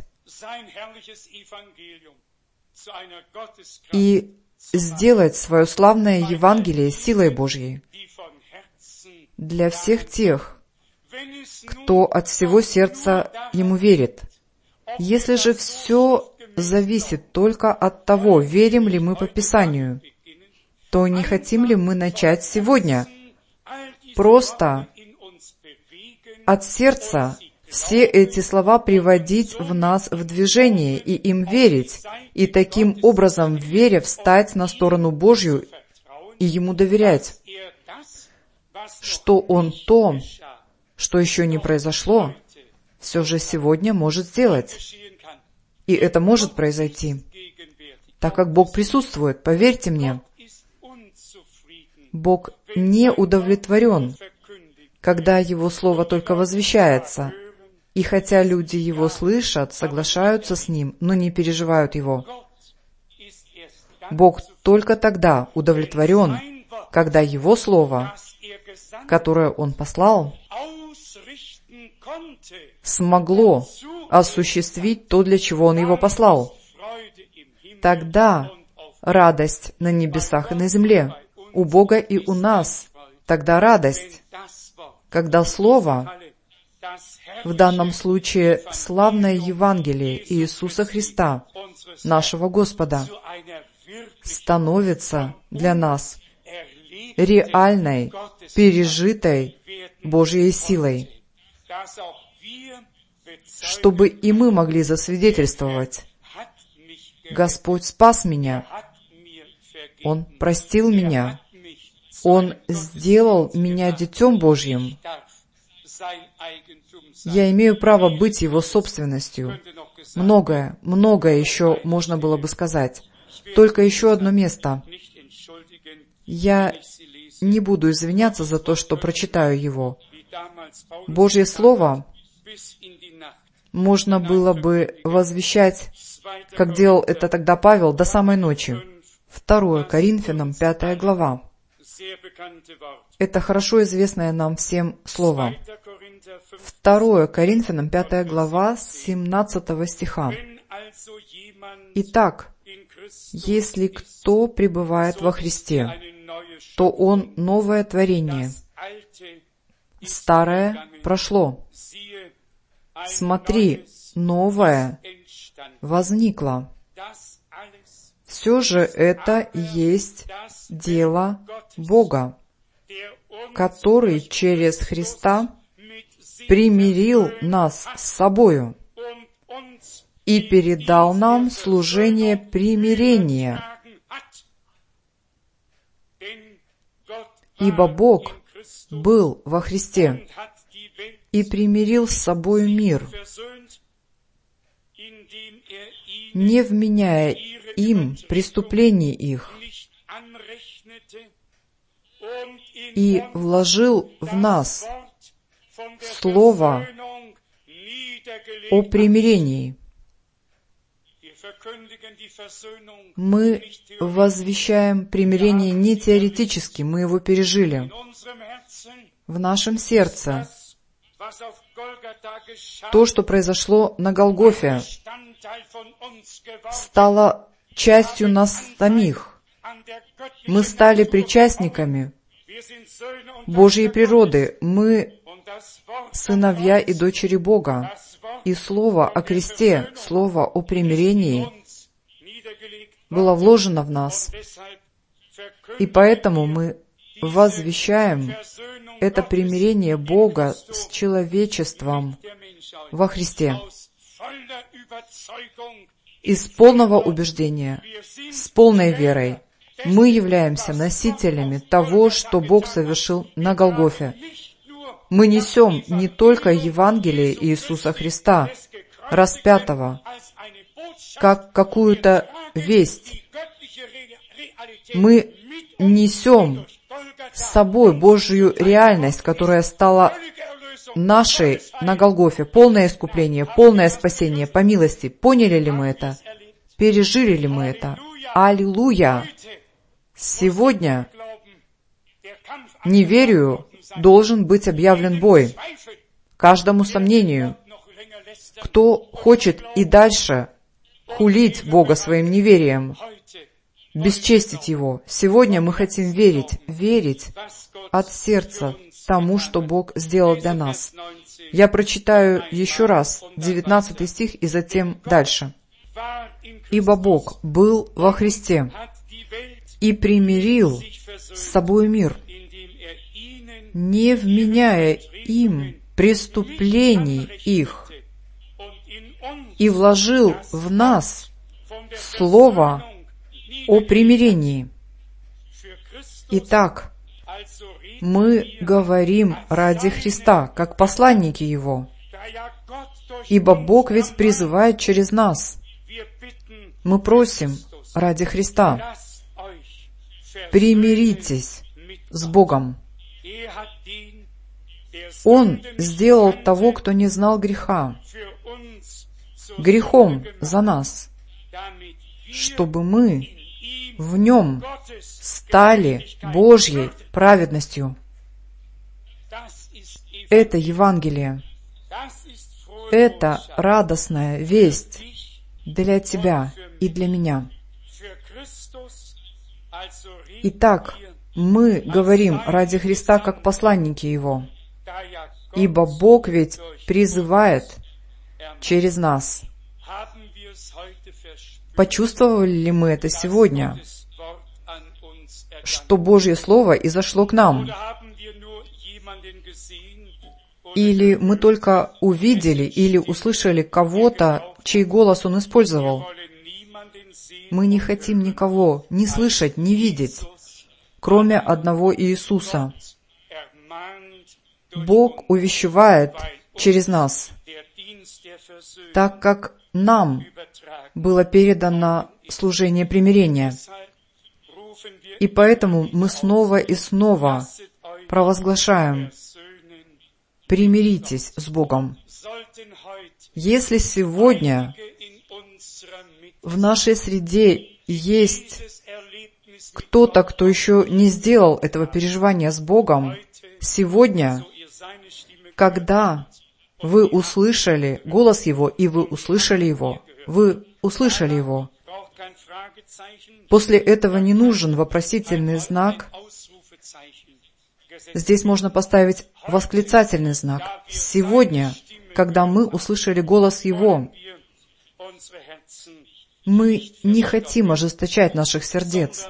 и сделать свое славное Евангелие силой Божьей для всех тех, кто от всего сердца Ему верит. Если же все зависит только от того, верим ли мы по Писанию, то не хотим ли мы начать сегодня просто от сердца все эти слова приводить в нас в движение и им верить, и таким образом, веря, встать на сторону Божью и Ему доверять, что Он то, что еще не произошло, все же сегодня может сделать. И это может произойти, так как Бог присутствует, поверьте мне. Бог не удовлетворен, когда Его Слово только возвещается, и хотя люди Его слышат, соглашаются с Ним, но не переживают Его. Бог только тогда удовлетворен, когда Его Слово, которое Он послал, смогло осуществить то, для чего Он его послал. Тогда радость на небесах и на земле, у Бога и у нас. Тогда радость, когда Слово, в данном случае славное Евангелие Иисуса Христа, нашего Господа, становится для нас реальной, пережитой Божьей силой, чтобы и мы могли засвидетельствовать: Господь спас меня, Он простил меня, Он сделал меня детем Божьим. Я имею право быть Его собственностью. Многое, многое еще можно было бы сказать. Только еще одно место. Я не буду извиняться за то, что прочитаю его. Божье Слово можно было бы возвещать, как делал это тогда Павел, до самой ночи. Второе Коринфянам, пятая глава. Это хорошо известное нам всем слово. Второе Коринфянам, пятая глава, с семнадцатого стиха. «Итак, если кто пребывает во Христе, то он новое творение. Старое прошло. Смотри, новое возникло». Все же это есть дело Бога, который через Христа примирил нас с собою и передал нам служение примирения. Ибо Бог был во Христе и примирил с собою мир, не вменяя им преступлений их, и вложил в нас слово о примирении. Мы возвещаем примирение не теоретически, мы его пережили. В нашем сердце то, что произошло на Голгофе, стало частью нас самих. Мы стали причастниками Божьей природы. Мы сыновья и дочери Бога. И слово о кресте, слово о примирении было вложено в нас. И поэтому мы возвещаем это примирение Бога с человечеством во Христе из полного убеждения, с полной верой. Мы являемся носителями того, что Бог совершил на Голгофе. Мы несем не только Евангелие Иисуса Христа, распятого, как какую-то весть. Мы несем с собой Божью реальность, которая стала нашей на Голгофе. Полное искупление, полное спасение по милости. Поняли ли мы это? Пережили ли мы это? Аллилуйя! Сегодня неверию должен быть объявлен бой. Каждому сомнению. Кто хочет и дальше хулить Бога своим неверием, бесчестить Его, сегодня мы хотим верить, верить от сердца тому, что Бог сделал для нас. Я прочитаю еще раз девятнадцатый стих и затем дальше. «Ибо Бог был во Христе и примирил с собой мир, не вменяя им преступлений их, и вложил в нас слово о примирении. Итак, мы говорим ради Христа, как посланники Его, ибо Бог ведь призывает через нас. Мы просим ради Христа, примиритесь с Богом. Он сделал того, кто не знал греха, грехом за нас, чтобы мы в Нем стали Божьей праведностью. Это Евангелие. Это радостная весть для тебя и для меня. Итак, мы говорим ради Христа, как посланники Его, ибо Бог ведь призывает через нас. Почувствовали ли мы это сегодня, что Божье Слово изошло к нам? Или мы только увидели или услышали кого-то, чей голос Он использовал? Мы не хотим никого ни слышать, ни видеть, кроме одного Иисуса. Бог увещевает через нас, так как нам было передано служение примирения. И поэтому мы снова и снова провозглашаем: примиритесь с Богом. Если сегодня в нашей среде есть кто-то, кто еще не сделал этого переживания с Богом, сегодня, когда вы услышали голос Его, и вы услышали Его, вы услышали Его, после этого не нужен вопросительный знак. Здесь можно поставить восклицательный знак. Сегодня, когда мы услышали голос Его, мы не хотим ожесточать наших сердец,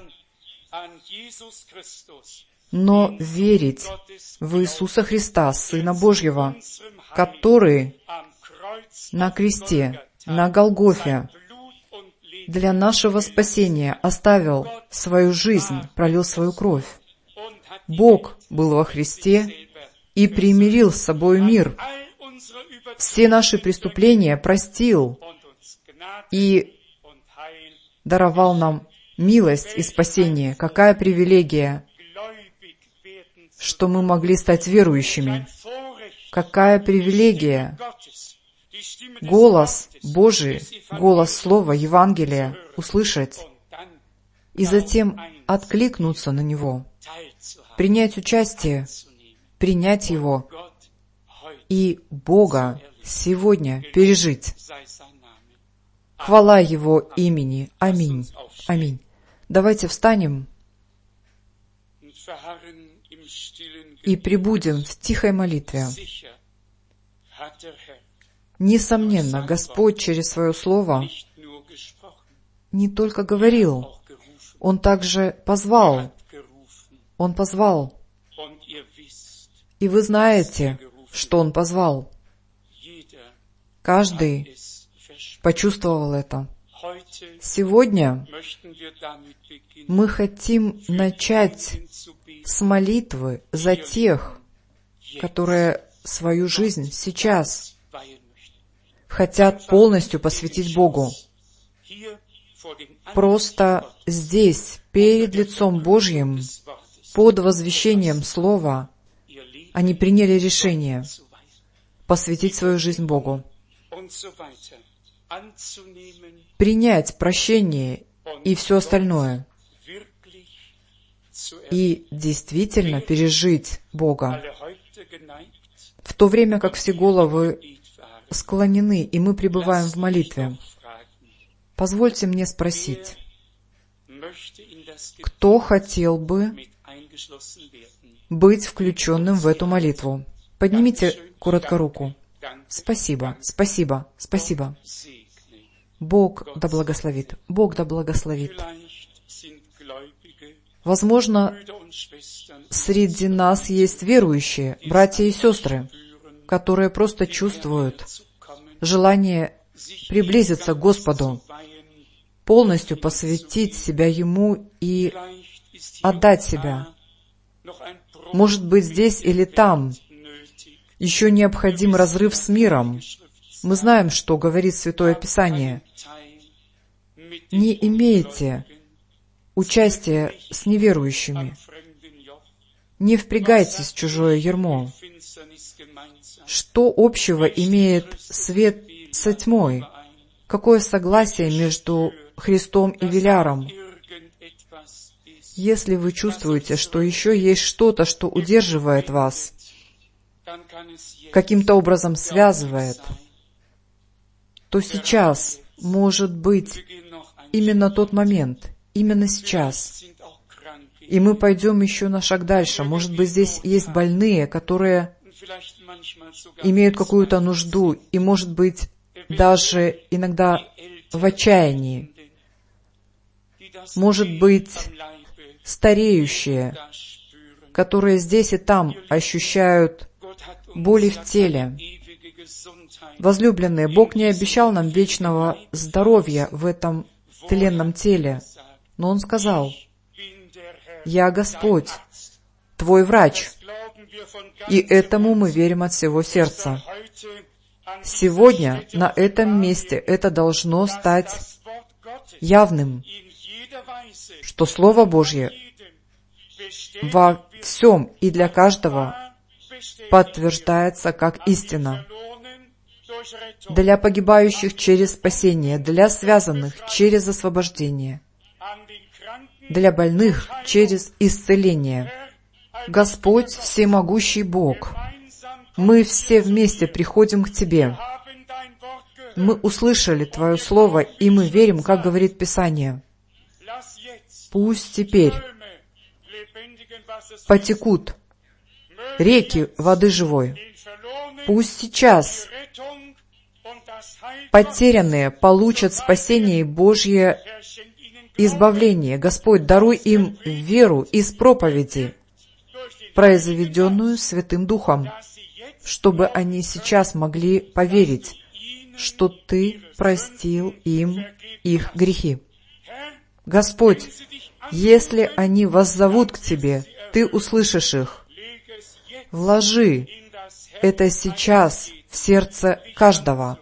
но верить в Иисуса Христа, Сына Божьего, который на кресте, на Голгофе, для нашего спасения оставил свою жизнь, пролил свою кровь. Бог был во Христе и примирил с собой мир. Все наши преступления простил и даровал нам милость и спасение. Какая привилегия, что мы могли стать верующими. Какая привилегия голос Божий, голос Слова, Евангелия услышать и затем откликнуться на него, принять участие, принять его и Бога сегодня пережить. Хвала Его имени. Аминь. Аминь. Давайте встанем и пребудем в тихой молитве. Несомненно, Господь через Свое Слово не только говорил, Он также позвал. Он позвал. И вы знаете, что Он позвал. Каждый почувствовал это. Сегодня мы хотим начать с молитвы за тех, которые свою жизнь сейчас хотят полностью посвятить Богу. Просто здесь, перед лицом Божьим, под возвещением Слова, они приняли решение посвятить свою жизнь Богу, принять прощение и все остальное, и действительно пережить Бога. В то время как все головы склонены, и мы пребываем в молитве, позвольте мне спросить, кто хотел бы быть включенным в эту молитву? Поднимите коротко руку. Спасибо, спасибо, спасибо. Бог да благословит. Бог да благословит. Возможно, среди нас есть верующие, братья и сестры, которые просто чувствуют желание приблизиться к Господу, полностью посвятить себя Ему и отдать себя. Может быть, здесь или там еще необходим разрыв с миром. Мы знаем, что говорит Святое Писание. Не имейте участия с неверующими. Не впрягайтесь в чужое ярмо. Что общего имеет свет со тьмой? Какое согласие между Христом и Велиаром? Если вы чувствуете, что еще есть что-то, что удерживает вас, каким-то образом связывает, то сейчас может быть именно тот момент, именно сейчас. И мы пойдем еще на шаг дальше. Может быть, здесь есть больные, которые имеют какую-то нужду, и, может быть, даже иногда в отчаянии. Может быть, стареющие, которые здесь и там ощущают боли в теле. Возлюбленные, Бог не обещал нам вечного здоровья в этом тленном теле, но Он сказал: «Я Господь, твой врач», и этому мы верим от всего сердца. Сегодня на этом месте это должно стать явным, что Слово Божье во всем и для каждого подтверждается как истина. Для погибающих через спасение, для связанных через освобождение, для больных через исцеление. Господь всемогущий Бог, мы все вместе приходим к Тебе. Мы услышали Твое Слово, и мы верим, как говорит Писание. Пусть теперь потекут реки воды живой. Пусть сейчас потерянные получат спасение и Божье избавление. Господь, даруй им веру из проповеди, произведенную Святым Духом, чтобы они сейчас могли поверить, что Ты простил им их грехи. Господь, если они воззовут к Тебе, Ты услышишь их. Вложи это сейчас в сердце каждого,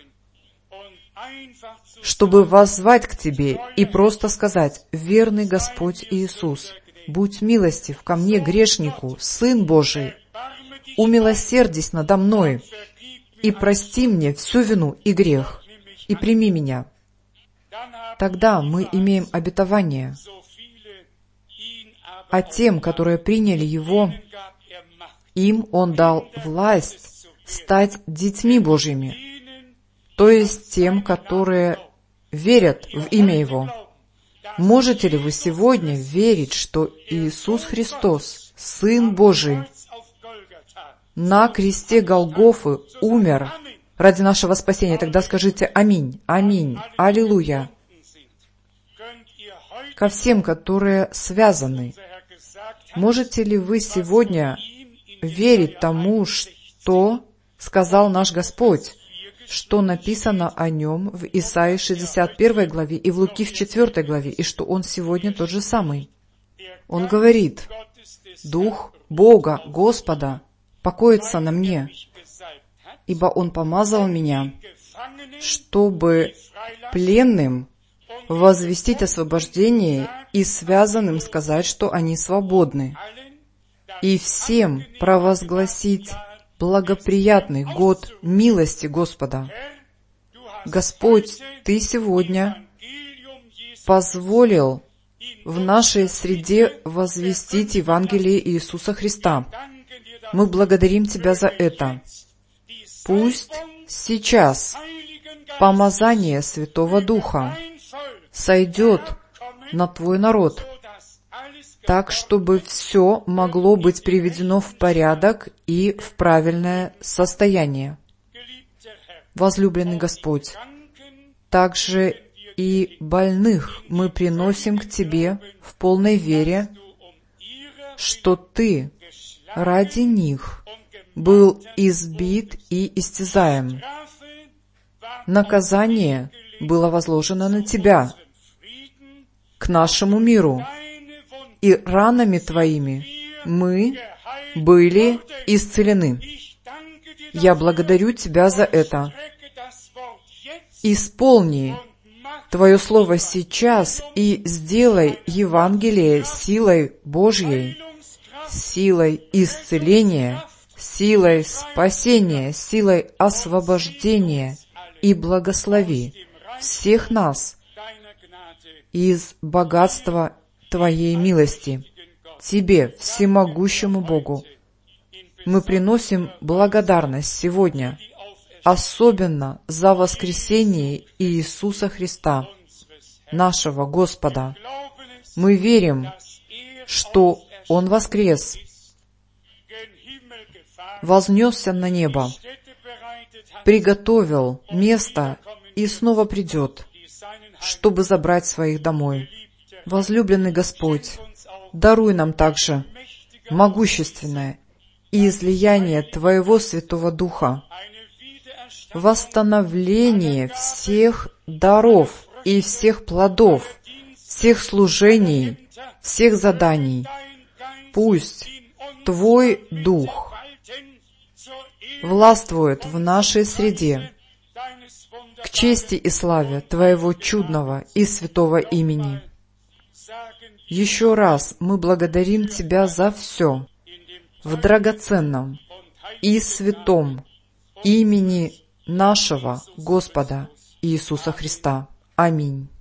чтобы воззвать к Тебе и просто сказать: «Верный Господь Иисус, будь милостив ко мне, грешнику, Сын Божий, умилосердись надо мной и прости мне всю вину и грех, и прими меня». Тогда мы имеем обетование. А тем, которые приняли Его, им Он дал власть стать детьми Божьими, то есть тем, которые верят в имя Его. Можете ли вы сегодня верить, что Иисус Христос, Сын Божий, на кресте Голгофы умер ради нашего спасения. Тогда скажите «Аминь», «Аминь», «Аллилуйя». Ко всем, которые связаны, можете ли вы сегодня верить тому, что сказал наш Господь, что написано о Нем в Исаии шестьдесят первой главе и в Луки в четвёртой главе, и что Он сегодня тот же самый? Он говорит: «Дух Бога, Господа, покоится на мне, ибо Он помазал меня, чтобы пленным возвестить освобождение и связанным сказать, что они свободны, и всем провозгласить благоприятный год милости Господа». Господь, Ты сегодня позволил в нашей среде возвестить Евангелие Иисуса Христа. Мы благодарим Тебя за это. Пусть сейчас помазание Святого Духа сойдет на Твой народ, так, чтобы все могло быть приведено в порядок и в правильное состояние. Возлюбленный Господь, также и больных мы приносим к Тебе в полной вере, что Ты ради них был избит и истязаем. Наказание было возложено на Тебя, к нашему миру, и ранами Твоими мы были исцелены. Я благодарю Тебя за это. Исполни Твое Слово сейчас и сделай Евангелие силой Божьей, силой исцеления, силой спасения, силой освобождения, и благослови всех нас из богатства Твоей милости. Тебе, всемогущему Богу, мы приносим благодарность сегодня, особенно за воскресение Иисуса Христа, нашего Господа. Мы верим, что Он воскрес, вознесся на небо, приготовил место и снова придет, чтобы забрать своих домой. Возлюбленный Господь, даруй нам также могущественное излияние Твоего Святого Духа, восстановление всех даров и всех плодов, всех служений, всех заданий. Пусть Твой Дух властвует в нашей среде к чести и славе Твоего чудного и святого имени. Еще раз мы благодарим Тебя за все в драгоценном и святом имени нашего Господа Иисуса Христа. Аминь.